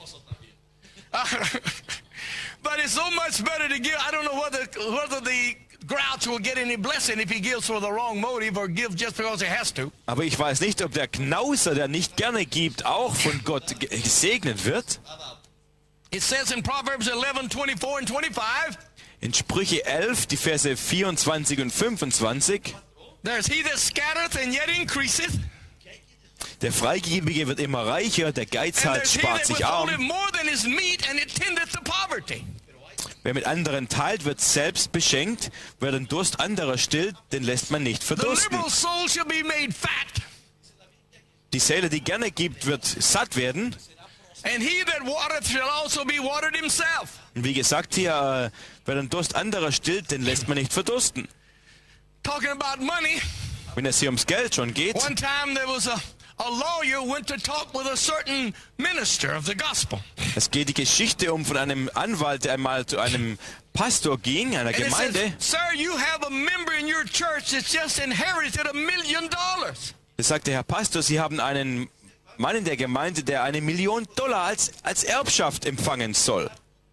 But it's so much better to give. I don't know whether, whether the grouch will get any blessing if he gives for the wrong motive or gives just because he has to. Aber ich weiß nicht, ob der Knauser, der nicht gerne gibt, auch von Gott ge- gesegnet wird. It says in Proverbs eleven, twenty-four and twenty-five, In Sprüche elf, die Verse vierundzwanzig und fünfundzwanzig, there's he that scattereth and yet increaseth, der Freigebige wird immer reicher, der and Geizhals there's he spart that sich withholdeth arm. more than his meat, and it tendeth to poverty. Wer mit anderen teilt, wird selbst beschenkt. Wer den Durst anderer stillt, den lässt man nicht The verdursten. liberal soul shall be made fat, Die Seele, die gerne gibt, wird satt werden. and he that watereth shall also be watered himself. Und wie gesagt hier, äh, wer den Durst anderer stillt, den lässt man nicht verdursten. Talking about money, Wenn es hier ums Geld schon geht, one time there was a, a lawyer went to talk with a certain minister of the gospel. Es geht die Geschichte um von einem Anwalt, der einmal zu einem Pastor ging, einer And it Gemeinde. says, Sir, you have a member in your church that's just inherited a million dollars. Er sagte, Herr Pastor, Sie haben einen Mann in der Gemeinde, der eine Million Dollar als, als Erbschaft empfangen soll.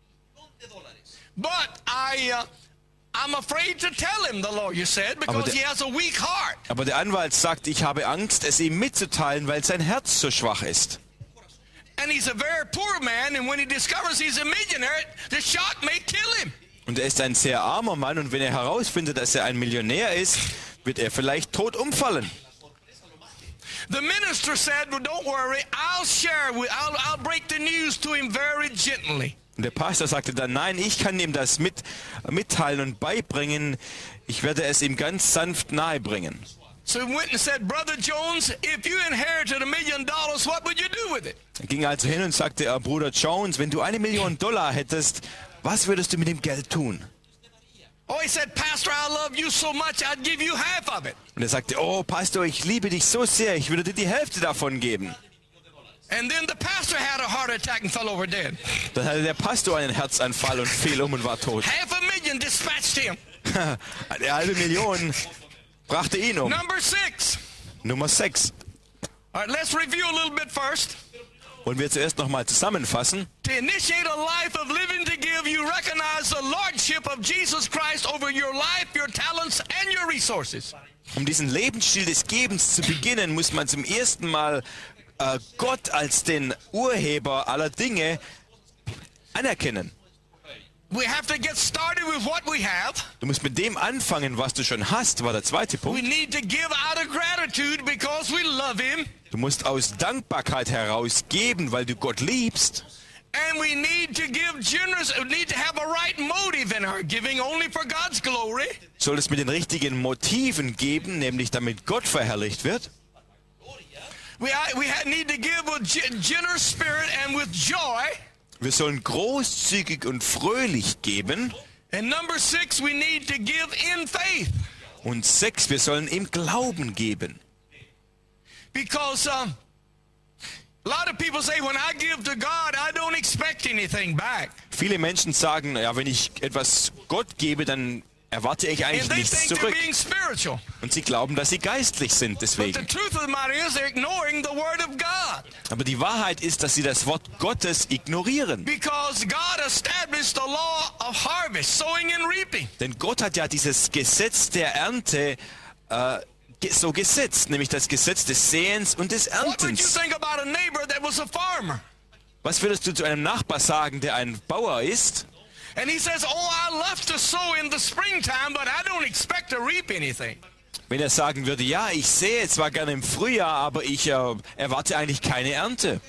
But I, uh, I'm afraid to tell him, the lawyer said, because der- he has a weak heart. Aber der Anwalt sagt, ich habe Angst, es ihm mitzuteilen, weil sein Herz so schwach ist. And he's a very poor man, and when he discovers he's a millionaire, the shock may kill him. Und er ist ein sehr armer Mann und wenn er herausfindet, dass er ein Millionär ist, wird er vielleicht tot umfallen. The minister said, well, don't worry, I'll share, with, I'll, I'll break the news to him very gently. Und der Pastor sagte dann, nein, ich kann ihm das mit, mitteilen und beibringen. Ich werde es ihm ganz sanft nahebringen. So he went and said, Brother Jones, if you inherited a million dollars, what would you do with it? Er ging also hin und sagte, äh, Bruder Jones, wenn du eine Million Dollar hättest, was würdest du mit dem Geld tun? Oh, he said, Pastor, I love you so much, I'd give you half of it. Und er sagte, oh Pastor, ich liebe dich so sehr, ich würde dir die Hälfte davon geben. And then the pastor had a heart attack and fell over dead. Dann hatte der Pastor einen Herzanfall und fiel um und war tot. Half a million dispatched him. Eine halbe Million brachte ihn um. Number six. Nummer sechs. All right, let's review a little bit first. Wollen wir zuerst nochmal zusammenfassen. To initiate a life of living to give, you recognize the lordship of Jesus Christ over your life, your talents, and your resources. Um diesen Lebensstil des Gebens zu beginnen, muss man zum ersten Mal äh, Gott als den Urheber aller Dinge anerkennen. We have to get started with what we have. Du musst mit dem anfangen, was du schon hast, war der zweite We Punkt. need to give out of gratitude because we love Him. Du musst aus Dankbarkeit heraus geben, weil du Gott liebst. And we need to give generous, we need to have a right motive in our giving only for God's glory. Du solltest mit den richtigen Motiven geben, nämlich damit Gott verherrlicht wird. We, we ha- need to give with ge- generous spirit and with joy. Wir sollen großzügig und fröhlich geben. And number six, we need to give in faith. Und sechs, wir sollen im Glauben geben. Because um, a lot of people say, when I give to God, I don't expect anything back. Viele Menschen sagen, ja, wenn ich etwas Gott gebe, dann erwarte ich And eigentlich they nichts think they're zurück. being spiritual. Und sie glauben, dass sie geistlich sind But deswegen. the truth of the matter is they're ignoring the word of God. Aber die Wahrheit ist, dass sie das Wort Gottes ignorieren. Because God established the law of harvest, sowing and reaping. Denn Gott hat ja dieses Gesetz der Ernte äh, ge- so gesetzt, nämlich das Gesetz des Säens und des What would you Erntens. think about a neighbor that was a farmer? Was würdest du zu einem Nachbar sagen, der ein Bauer ist? And he says, oh, I love to sow in the springtime, but I don't expect to reap anything. Wenn er sagen würde, ja, ich sähe zwar gerne im Frühjahr, aber ich äh, erwarte eigentlich keine Ernte.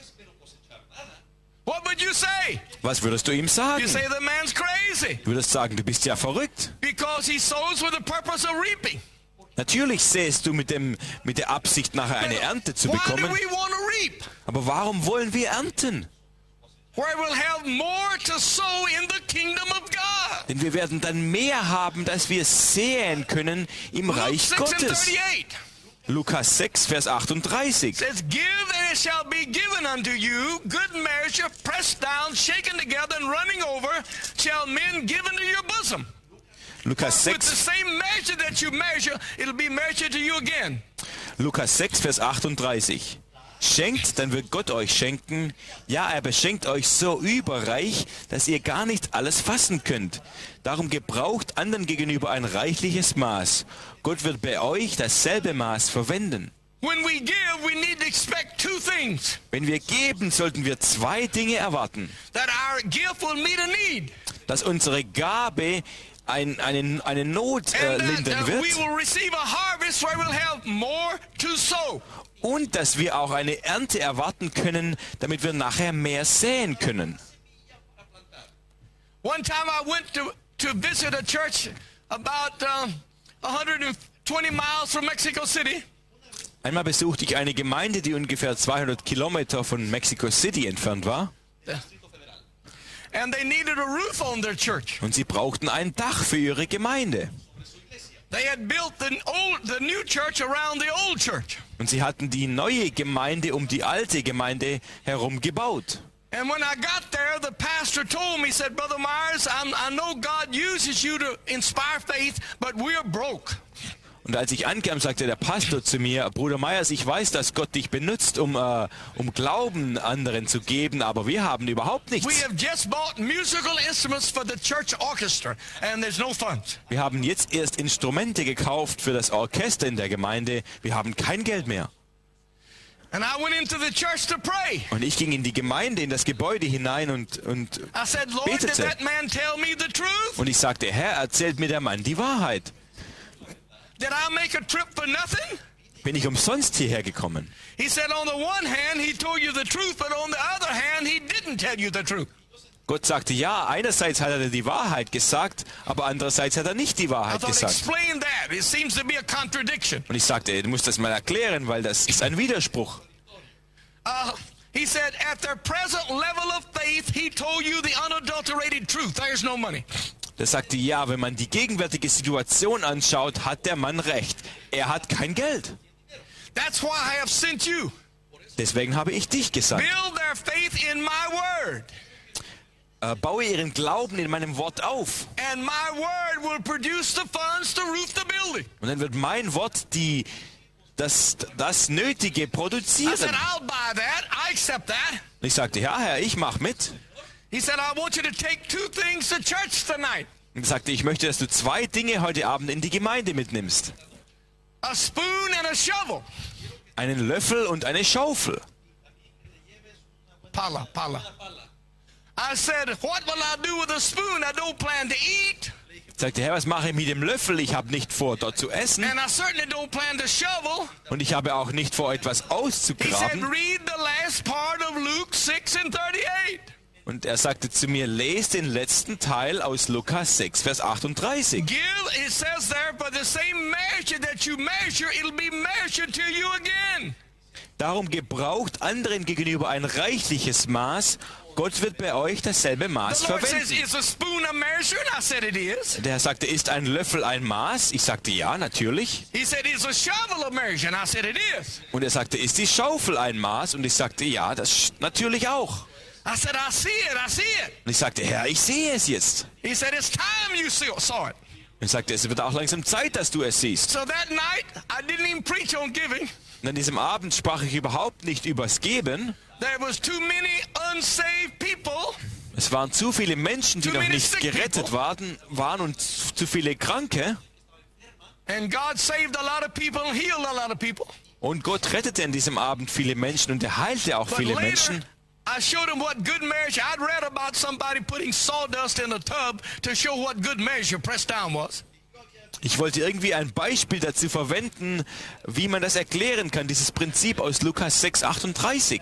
What would you say? Was würdest du ihm sagen? You say the man's crazy Du würdest sagen, du bist ja verrückt. because he sows with the purpose of reaping. Natürlich sähst du mit, dem, mit der Absicht, nachher eine Ernte zu Why do bekommen. we want to reap? Aber warum wollen wir ernten? Where we'll have more to sow in the kingdom of God. Denn wir werden dann mehr haben, dass wir säen können im Luke Reich six and Gottes. thirty-eight Lukas sechs, Vers achtunddreißig. says, give and it shall be given unto you, good measure, pressed down, shaken together, and running over, shall men give into your bosom. Lukas With the sechs, same measure that you measure, it'll be measured to you again. Lukas sechs, Vers achtunddreißig. Schenkt, dann wird Gott euch schenken. Ja, er beschenkt euch so überreich, dass ihr gar nicht alles fassen könnt. Darum gebraucht anderen gegenüber ein reichliches Maß. Gott wird bei euch dasselbe Maß verwenden. When we give, we need to expect two things. Wenn wir geben, sollten wir zwei Dinge erwarten. That our gift will meet a need. Dass unsere Gabe ein, eine, eine Not äh, And that, lindern that wird. we will receive a harvest where we'll have more to sow. Und dass wir auch eine Ernte erwarten können, damit wir nachher mehr säen können. One time I went to, to visit a church about um, one hundred twenty miles from Mexico City. Einmal besuchte ich eine Gemeinde, die ungefähr zweihundert Kilometer von Mexico City entfernt war. And they needed a roof on their church. Und sie brauchten ein Dach für ihre Gemeinde. They had built the old, the new church around the old church. Und sie hatten die neue Gemeinde um die alte Gemeinde herum gebaut. And when I got there, the pastor told me, he said, Brother Myers, I'm, I know God uses you to inspire faith, but we're broke. Und als ich ankam, sagte der Pastor zu mir, Bruder Myers, ich weiß, dass Gott dich benutzt, um, äh, um Glauben anderen zu geben, aber wir haben überhaupt We nichts. have just bought musical instruments for the church orchestra, and there's no funds. Wir haben jetzt erst Instrumente gekauft für das Orchester in der Gemeinde. Wir haben kein Geld mehr. And I went into the church to pray. Und ich ging in die Gemeinde, in das Gebäude hinein und, und I said, Lord, did betete. that man tell me the truth? Und ich sagte, Herr, erzählt mir der Mann die Wahrheit. Did I make a trip for nothing? Bin ich umsonst hierher gekommen? He said, on the one hand, he told you the truth, but on the other hand, he didn't tell you the truth. Gott sagte, ja, einerseits hat er die Wahrheit gesagt, aber andererseits hat er nicht die I Wahrheit thought, gesagt. explain that. It seems to be a contradiction. Und ich sagte, du musst das mal erklären, weil das ist ein Widerspruch. Uh, he said, at their present level of faith, he told you the unadulterated truth. There's no money. Der sagte, ja, wenn man die gegenwärtige Situation anschaut, hat der Mann recht. Er hat kein Geld. That's why I have sent you. Deswegen habe ich dich gesandt. Build their faith in my word. Äh, baue ihren Glauben in meinem Wort auf. And my word will produce the funds to roof the building. Und dann wird mein Wort die, das, das Nötige I produzieren. said, I'll buy that. I accept that. Und ich sagte, ja, Herr, ich mach mit. He said, I want you to take two things to church tonight. Und er sagte, ich möchte, dass du zwei Dinge heute Abend in die Gemeinde mitnimmst. A spoon and a shovel. Einen Löffel und eine Schaufel. Pala, pala. I said, what will I do with a spoon? I don't plan to eat. Sagte, Herr, was mache ich mit dem Löffel? Ich habe nicht vor, dort zu essen. And I certainly don't plan to shovel. Und ich habe auch nicht vor, etwas He said, auszugraben. read the last part of Luke six and thirty-eight. Und er sagte zu mir, lest den letzten Teil aus Lukas sechs, Vers achtunddreißig. Give, it says there, by the same measure that you measure, it'll be measured to you again. Darum gebraucht anderen gegenüber ein reichliches Maß. Gott wird bei euch dasselbe Maß The Lord says, verwenden. is a spoon a measure? And I said, it is. Der Herr sagte, ist ein Löffel ein Maß? Ich sagte, ja, natürlich. He said, is a shovel a measure? And I said, it is. Und er sagte, ist die Schaufel ein Maß? Und ich sagte, ja, das sch- natürlich auch. I said, I see it, I see it. Und ich sagte, Herr, ich sehe es jetzt. He said, it's time you see- saw it. Und ich sagte, es wird auch langsam Zeit, dass du es siehst. So that night, I didn't even preach on giving. Und an diesem Abend sprach ich überhaupt nicht übers Geben. There was too many unsaved people. Es waren zu viele Menschen, die Too noch many nicht sick gerettet people. waren, waren und zu viele Kranke. And God saved a lot of people and healed a lot of people. Und Gott rettete an diesem Abend viele Menschen und er heilte auch But viele later, Menschen. I showed him what good measure. I'd read about somebody putting sawdust in a tub to show what good measure pressed down was. Ich wollte irgendwie ein Beispiel dazu verwenden, wie man das erklären kann, dieses Prinzip aus Lukas sechs achtunddreißig.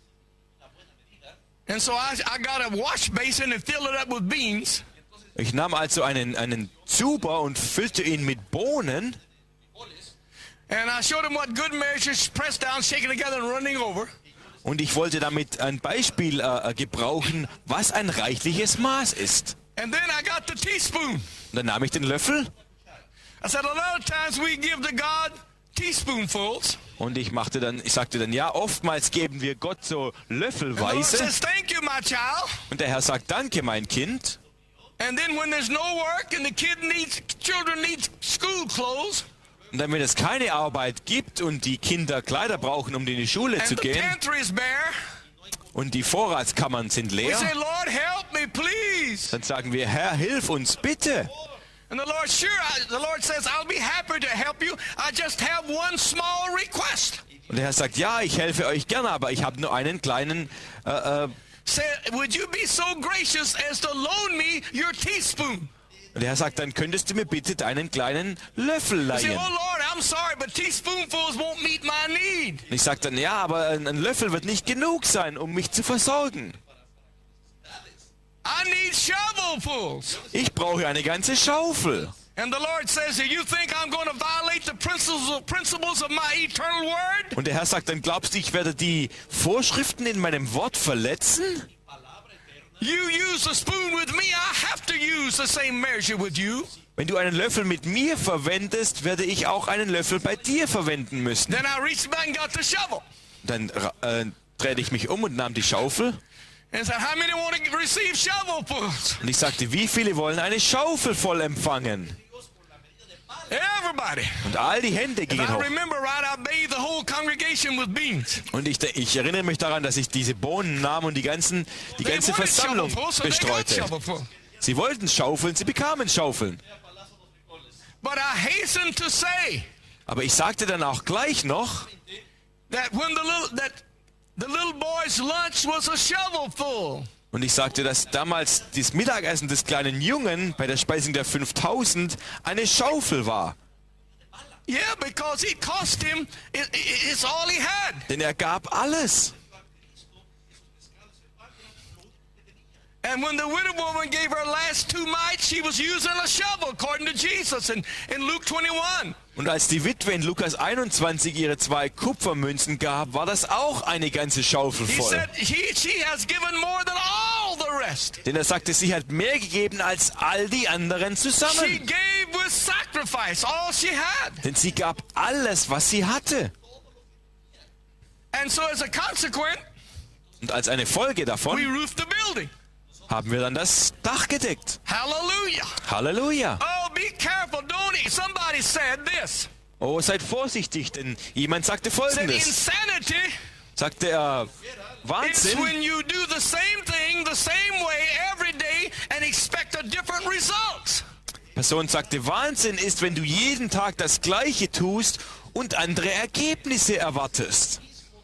And so I, I got a wash basin and filled it up with beans. Ich nahm also einen, einen Zuber und füllte ihn mit Bohnen. And I showed him what good measures pressed down, shaken together, and running over. Und ich wollte damit ein Beispiel äh, gebrauchen, was ein reichliches Maß ist. And then I got the teaspoon. Und dann nahm ich den Löffel I said, a lot of times we give to God teaspoonfuls. und ich machte dann, ich sagte dann, ja, oftmals geben wir Gott so And the Lord löffelweise. says, thank you, my child. Und der Herr sagt, danke, mein Kind. And then when there's no work and the kid needs, children need school clothes, Und dann, wenn es keine Arbeit gibt und die Kinder Kleider brauchen, um in die Schule zu and the gehen pantry is bare, und die Vorratskammern sind we leer, say, Lord, help me, please. dann sagen wir, Herr, hilf uns bitte. And the Lord, sure, I, the Lord says, I'll be happy to help you. I just have one small request. Und der Herr sagt, ja, ich helfe euch gerne, aber ich habe nur einen kleinen, äh, äh, Say, would you be so gracious as to loan me your teaspoon? und der Herr sagt, dann könntest du mir bitte deinen kleinen Löffel I say, leihen. oh Lord, I'm sorry, but teaspoonfuls won't meet my need. Und ich sage dann, ja, aber ein, ein Löffel wird nicht genug sein, um mich zu versorgen. I need shovelfuls. Ich brauche eine ganze Schaufel. And the Lord says, do you think I'm going to violate the principles, principles of my eternal word? Und der Herr sagt, dann glaubst du, ich werde die Vorschriften in meinem Wort verletzen? You use a spoon with me, I have to use the same measure with you. Wenn du einen Löffel mit mir verwendest, werde ich auch einen Löffel bei dir verwenden müssen. Then I reached back and got the shovel. Dann äh, drehte ich mich um und nahm die Schaufel. And said, how many want to receive shovelfuls? Und ich sagte, wie viele wollen eine Schaufel voll empfangen? Everybody. Und all die Hände If gingen I hoch. remember right, I bathed the whole congregation with beans. Und ich, ich erinnere mich daran, dass ich diese Bohnen nahm und die, ganzen, die They ganze wanted Versammlung shovelfuls, so they got bestreute. shovelfuls. Sie wollten Schaufeln, sie bekamen Schaufeln. But I hasten to say Aber ich sagte dann auch gleich noch, that when the little that the little boy's lunch was a shovelful. und ich sagte, dass damals das Mittagessen des kleinen Jungen bei der Speisung der fünftausend eine Schaufel war. Yeah, because it cost him. It, it, it's all he had. Denn er gab alles. And when the widow woman gave her last two mites, she was using a shovel, according to Jesus in, in Luke twenty-one. Und als die Witwe in Lukas einundzwanzig ihre zwei Kupfermünzen gab, war das auch eine ganze Schaufel He voll. said he, she has given more than all the rest. Denn er sagte, sie hat mehr gegeben als all die anderen She zusammen. gave with sacrifice all she had. Denn sie gab alles, was sie hatte. And so as a consequence, Und als eine Folge we davon roofed the building. haben wir dann das Dach gedeckt. Hallelujah. Halleluja. Oh, be careful, don't he? Somebody said this. Oh, seid vorsichtig, denn jemand sagte Said Folgendes. insanity Sagte er, is Wahnsinn when you do the same thing the same way every day and expect a different result. Person sagte, Wahnsinn ist, wenn du jeden Tag das Gleiche tust und andere Ergebnisse erwartest.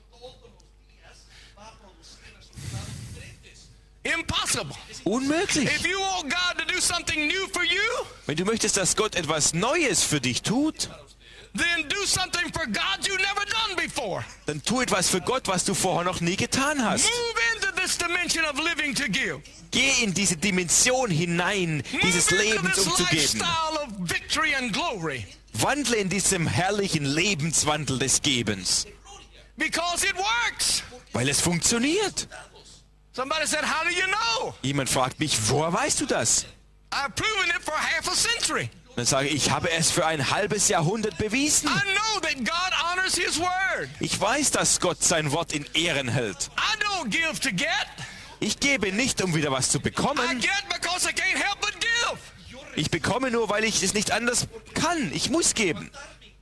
Impossible. Unmöglich. If you want God to do something new for you, Wenn du möchtest, dass Gott etwas Neues für dich tut, then do something for God you've never done before. dann tu etwas für Gott, was du vorher noch nie getan hast. Move into this dimension of living to give. Geh in diese Dimension hinein, dieses Move into Lebens this umzugeben. lifestyle of victory and glory. Wandle in diesem herrlichen Lebenswandel des Gebens, Because it works. weil es funktioniert. Somebody said, how do you know? Jemand fragt mich, woher weißt du das? I've proven it for half a century. Dann sage ich, ich habe es für ein halbes Jahrhundert bewiesen. I know that God honors his word. Ich weiß, dass Gott sein Wort in Ehren hält. I don't give to get. Ich gebe nicht, um wieder was zu I bekommen. get because I can't help but give. Ich bekomme nur, weil ich es nicht anders kann. Ich muss geben.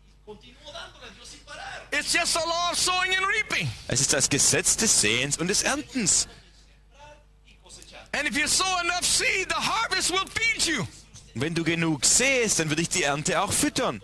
It's just the law of sowing and reaping. Es ist das Gesetz des Säens und des Erntens. And if you sow enough seed, the harvest will feed you. Und wenn du genug säst, dann wird dich die Ernte auch füttern.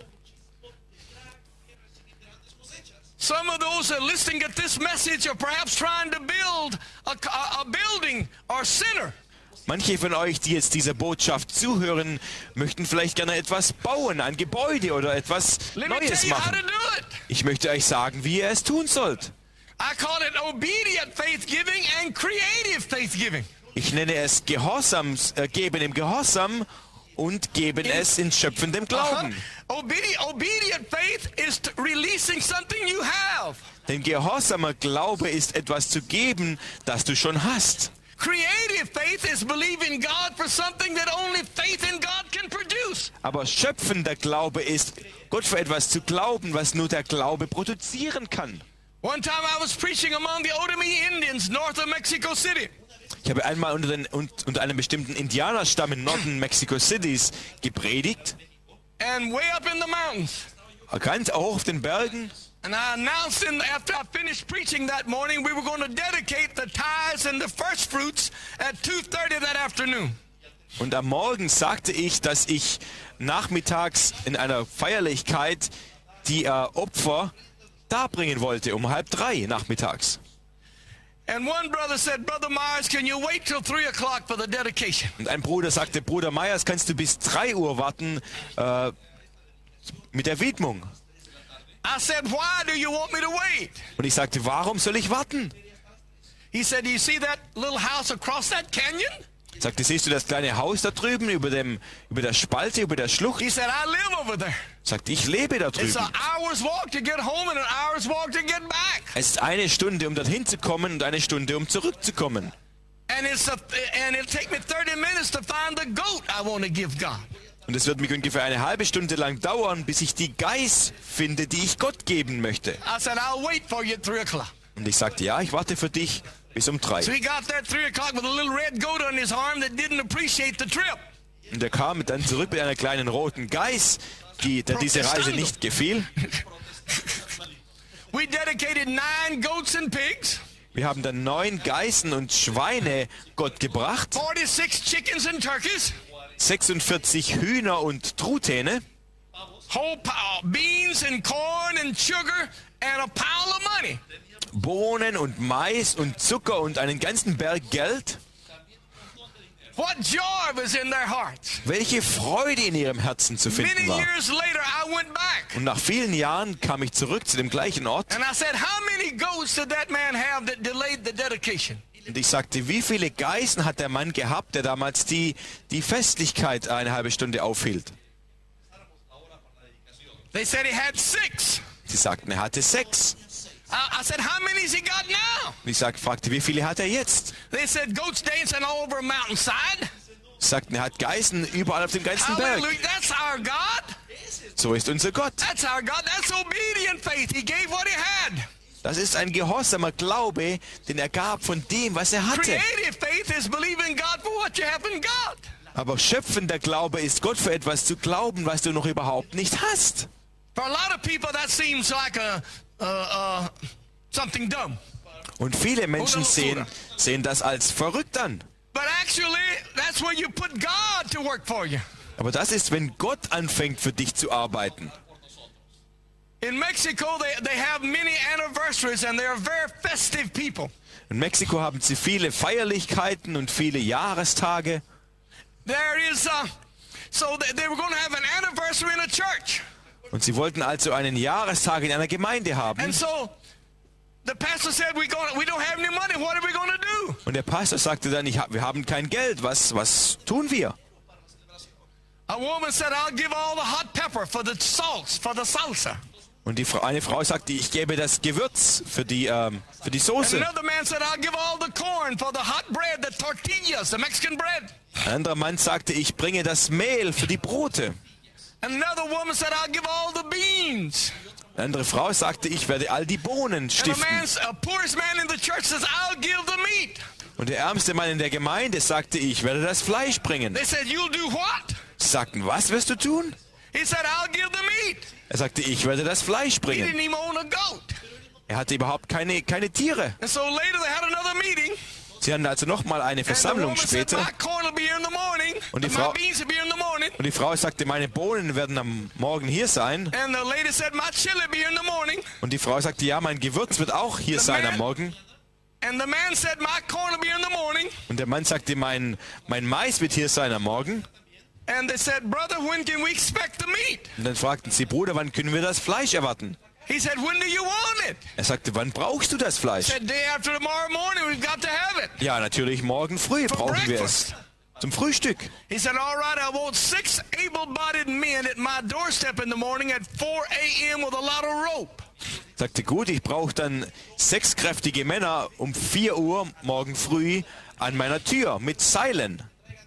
Some of those that are listening at this message are perhaps trying to build a, a, a building or center. Manche von euch, die jetzt dieser Botschaft zuhören, möchten vielleicht gerne etwas bauen, ein Gebäude oder etwas Let me Neues tell you how to machen. do it. Ich möchte euch sagen, wie ihr es tun sollt. I call it obedient faith giving and creative faith giving. Ich nenne es Gehorsams, äh, geben im Gehorsam und geben es in schöpfendem Glauben. Uh-huh. Obedient, obedient faith is to releasing something you have. Denn gehorsamer Glaube ist etwas zu geben, das du schon hast. Creative faith is believing God for something that only faith in God can produce. Aber schöpfender Glaube ist, Gott für etwas zu glauben, was nur der Glaube produzieren kann. One time I was preaching among the Otomi Indians north of Mexico City. Ich habe einmal unter, den, unter einem bestimmten Indianerstamm im Norden Mexico Cities gepredigt, And way up in the mountains. ganz hoch auf den Bergen. And I announced in, after I finished preaching that morning, we were going to dedicate the tithes and the first fruits at two thirty that afternoon. Und am Morgen sagte ich, dass ich nachmittags in einer Feierlichkeit die äh, Opfer darbringen wollte, um halb drei nachmittags. And one brother said, Brother Myers, can you wait till three o'clock for the dedication? Und ein Bruder sagte, Bruder Meyers, kannst du bis drei Uhr warten äh, mit der Widmung? I said, why do you want me to wait? Und ich sagte, warum soll ich warten? He said, do you see that little house across that canyon? Sagte, siehst du das kleine Haus da drüben über, dem, über der Spalte, über der Schlucht? He said, I live over there. Sagte, ich lebe da It's drüben. an hour's walk to get home and an hour's walk to get back. Es ist eine Stunde, um dorthin zu kommen und eine Stunde, um zurückzukommen. And it's a, and it'll take me thirty minutes to find the goat I want to give God. Und es wird mich ungefähr eine halbe Stunde lang dauern, bis ich die Geiß finde, die ich Gott geben möchte. I said, I'll wait for you at three o'clock. Und ich sagte, ja, ich warte für dich bis um drei. So he got there at three o'clock with a little red goat on his arm that didn't appreciate the trip. Und er kam dann zurück mit einer kleinen roten Geiß, die, der diese Reise nicht gefiel. We dedicated nine goats and pigs, Wir haben dann neun Geißen und Schweine Gott gebracht, forty-six chickens and turkeys, sechsundvierzig Hühner und Truthähne, whole pile, beans and corn and sugar and a pile of money. Bohnen und Mais und Zucker und einen ganzen Berg Geld. What joy was in their hearts. Welche Freude in ihrem Herzen zu finden Many war. years later, I went back. Und nach vielen Jahren kam ich zurück zu dem gleichen Ort And I said, how many goats did that man have that delayed the dedication? und ich sagte, wie viele Geißen hat der Mann gehabt, der damals die, die Festlichkeit eine halbe Stunde aufhielt? They said he had six. Sie sagten, er hatte sechs. I, I said, how many has he got now? Und ich sag, fragte, wie viele hat er jetzt? They said, goats dancing all over a mountainside. Sie sagten, er hat Geißen überall auf dem ganzen Berg. Hallelujah, that's our God. So ist unser Gott. That's our God. That's obedient faith. He gave what he had. Das ist ein gehorsamer Glaube, den er gab von dem, was er hatte. Creative faith is believing God for what you have in God. Aber schöpfender Glaube ist, Gott für etwas zu glauben, was du noch überhaupt nicht hast. For a lot of people, that seems like a, uh, uh, something dumb. Und viele Menschen sehen, sehen das als verrückt an. But actually, that's where you put God to work for you. Aber das ist, wenn Gott anfängt, für dich zu arbeiten. In Mexico, they, they have many anniversaries and they're very festive people. In Mexiko haben sie viele Feierlichkeiten und viele Jahrestage. There is, uh, so they, they were going to have an anniversary in a church. Und sie wollten also einen Jahrestag in einer Gemeinde haben. And so the pastor said, we, gonna, we don't have any money. What are we going to do? Und der Pastor sagte dann, ich hab, wir haben kein Geld. Was, was tun wir? A woman said, I'll give all the hot pepper for the salts, for the salsa. Und die Frau, eine Frau sagte, ich gebe das Gewürz für die, ähm, für die And Soße. another man said, I'll give all the corn for the hot bread, the tortillas, the Mexican bread. Ein anderer Mann sagte, ich bringe das Mehl für die Brote. And another woman said, I'll give all the beans. Eine andere Frau sagte, ich werde all die Bohnen And the stiften. man, a poorest man in the church says, I'll give the meat. Und der ärmste Mann in der Gemeinde sagte, ich werde das Fleisch bringen. They said, you'll do what? Sie sagten, was wirst du tun? He said, I'll give the meat. Er sagte, ich werde das Fleisch He bringen. didn't even own a goat. Er hatte überhaupt keine, keine Tiere. And so later they had another meeting. Sie hatten also nochmal eine And the Versammlung woman said, später. my corn will be here in the morning. Und die and Frau- my beans will be here in the morning. Und die Frau sagte, meine Bohnen werden am Morgen hier sein. And the lady said, my chili will be here in the morning. Und die Frau sagte, ja, mein Gewürz wird auch hier sein am Morgen. And the man said, my corn will be here in the morning. Und der Mann sagte, mein, mein Mais wird hier sein am Morgen. And they said, brother, when can we expect the meat? Und dann fragten sie, Bruder, wann können wir das Fleisch erwarten? He said, when do you want it? Er sagte, wann brauchst du das Fleisch? Said, day after tomorrow morning, we've got to have it. Ja, natürlich morgen früh For brauchen wir es. breakfast. Zum Frühstück. He said, all right, I want six able-bodied men at my doorstep in the morning at four a.m. with a lot of rope. Sagte, gut, ich brauche dann sechs kräftige Männer um vier Uhr morgen früh an meiner Tür mit Seilen.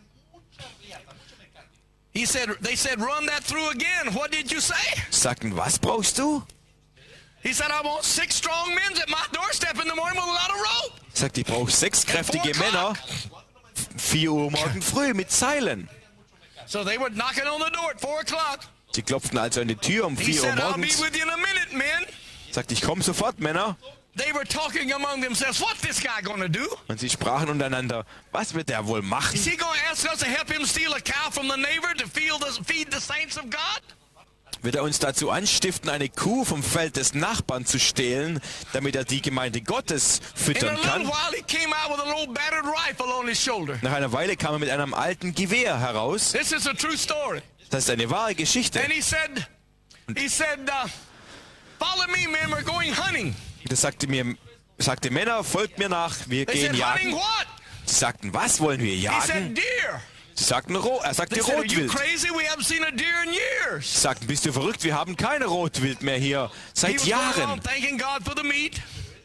He said, they said, run that through again. What did you say? Sagten, was brauchst du? He said, I want six strong men at my doorstep in the morning with a lot of rope. Sagte, ich brauche sechs kräftige Männer, vier Uhr morgen früh mit Seilen. So they were knocking on the door at four o'clock. Sie klopften also an die Tür um He vier Uhr said, I'll be morgens. with you in a minute, men. Sagte, ich komme sofort, Männer. They were talking among themselves. What's this guy going to do? Und sie sprachen untereinander, was wird er wohl machen? Is he going to ask us to help him steal a cow from the neighbor to feed the, feed the saints of God? Wird er uns dazu anstiften, eine Kuh vom Feld des Nachbarn zu stehlen, damit er die Gemeinde Gottes In a füttern little kann? while, he came out with a little battered rifle on his shoulder. Nach einer Weile kam er mit einem alten Gewehr heraus. This is a true story. Das ist eine wahre Geschichte. And he said, he said, uh, follow me, men, we're going hunting. Und er sagte mir, sagte Männer, folgt mir nach, wir They gehen said, hunting jagen. what? Sie sagten, was wollen wir He jagen? said, deer. Sie sagten, Ro er sagte They said, are you Rotwild. crazy? We haven't seen a deer in years. Sie sagten, bist du verrückt? Wir haben keine Rotwild mehr hier He seit was going Jahren. on thanking God for the meat. Und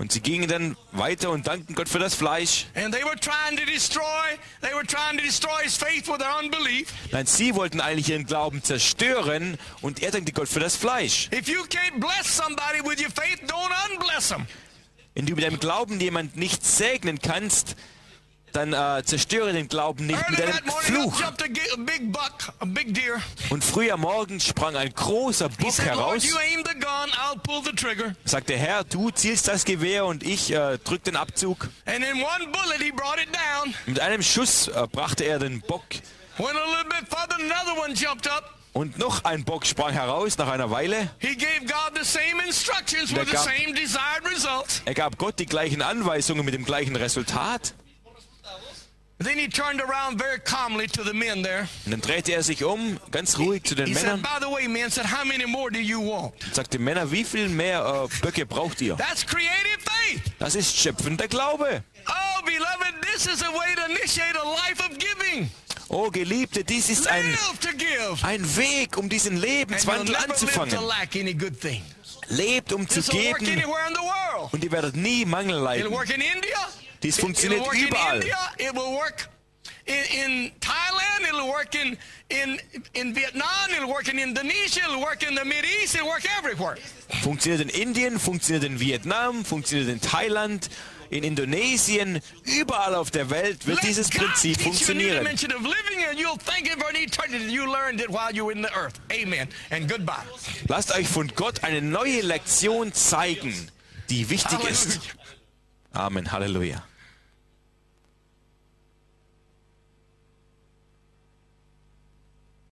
Und sie gingen dann weiter und dankten Gott für das Fleisch. And they were trying to destroy, they were trying to destroy his faith with their unbelief. Nein, sie wollten eigentlich ihren Glauben zerstören und er dankte Gott für das Fleisch. If you can't bless somebody with your faith, don't unbless them. Wenn du mit deinem Glauben jemand nicht segnen kannst, dann äh, zerstöre den Glauben nicht mit Early deinem that morning, Fluch. up jumped a, gi- a big buck, a big deer. Und früh am Morgen sprang ein großer He Bock said, Lord, heraus, you aim the gun, I'll pull the trigger. sagte, Herr, du zielst das Gewehr und ich äh, drück den Abzug. And in one bullet, he brought it down. Mit einem Schuss äh, brachte er den Bock. Went a little bit further, another one jumped up. Und noch ein Bock sprang heraus nach einer Weile. He gave God the same instructions with the gab- same desired results. Er gab Gott die gleichen Anweisungen mit dem gleichen Resultat. Then he turned around very calmly to the men there. Und dann drehte er sich um, ganz ruhig zu den He said, Männern by the way, men, said, how many more do you want? und sagte, Männer, wie viel mehr äh, Böcke braucht ihr? That's creative faith. Das ist schöpfender Glaube. Oh, beloved, this is a way to initiate a life of giving. Oh, Geliebte, dies ist ein, Live to give. ein Weg, um diesen And you'll Lebenswandel never live to anzufangen. lack any good thing. Lebt, um zu This will work geben anywhere in the world. und ihr werdet nie Mangel It'll leiden. work in India. Dies It- funktioniert it'll work überall. in India. It will work in, in Thailand. It'll work in, in, in Vietnam. It'll work in Indonesia. It'll work in the Mideast. It'll work everywhere. Funktioniert in Indien, funktioniert in Vietnam, funktioniert in Thailand, in Indonesien, überall auf der Welt wird Let dieses God Prinzip teach you a new funktionieren. dimension of living, and you'll thank Him for an eternity. You learned it while you were in the earth. Amen. And goodbye. Lasst euch von Gott eine neue Lektion zeigen, die wichtig ist. Hallelujah. Amen, Halleluja.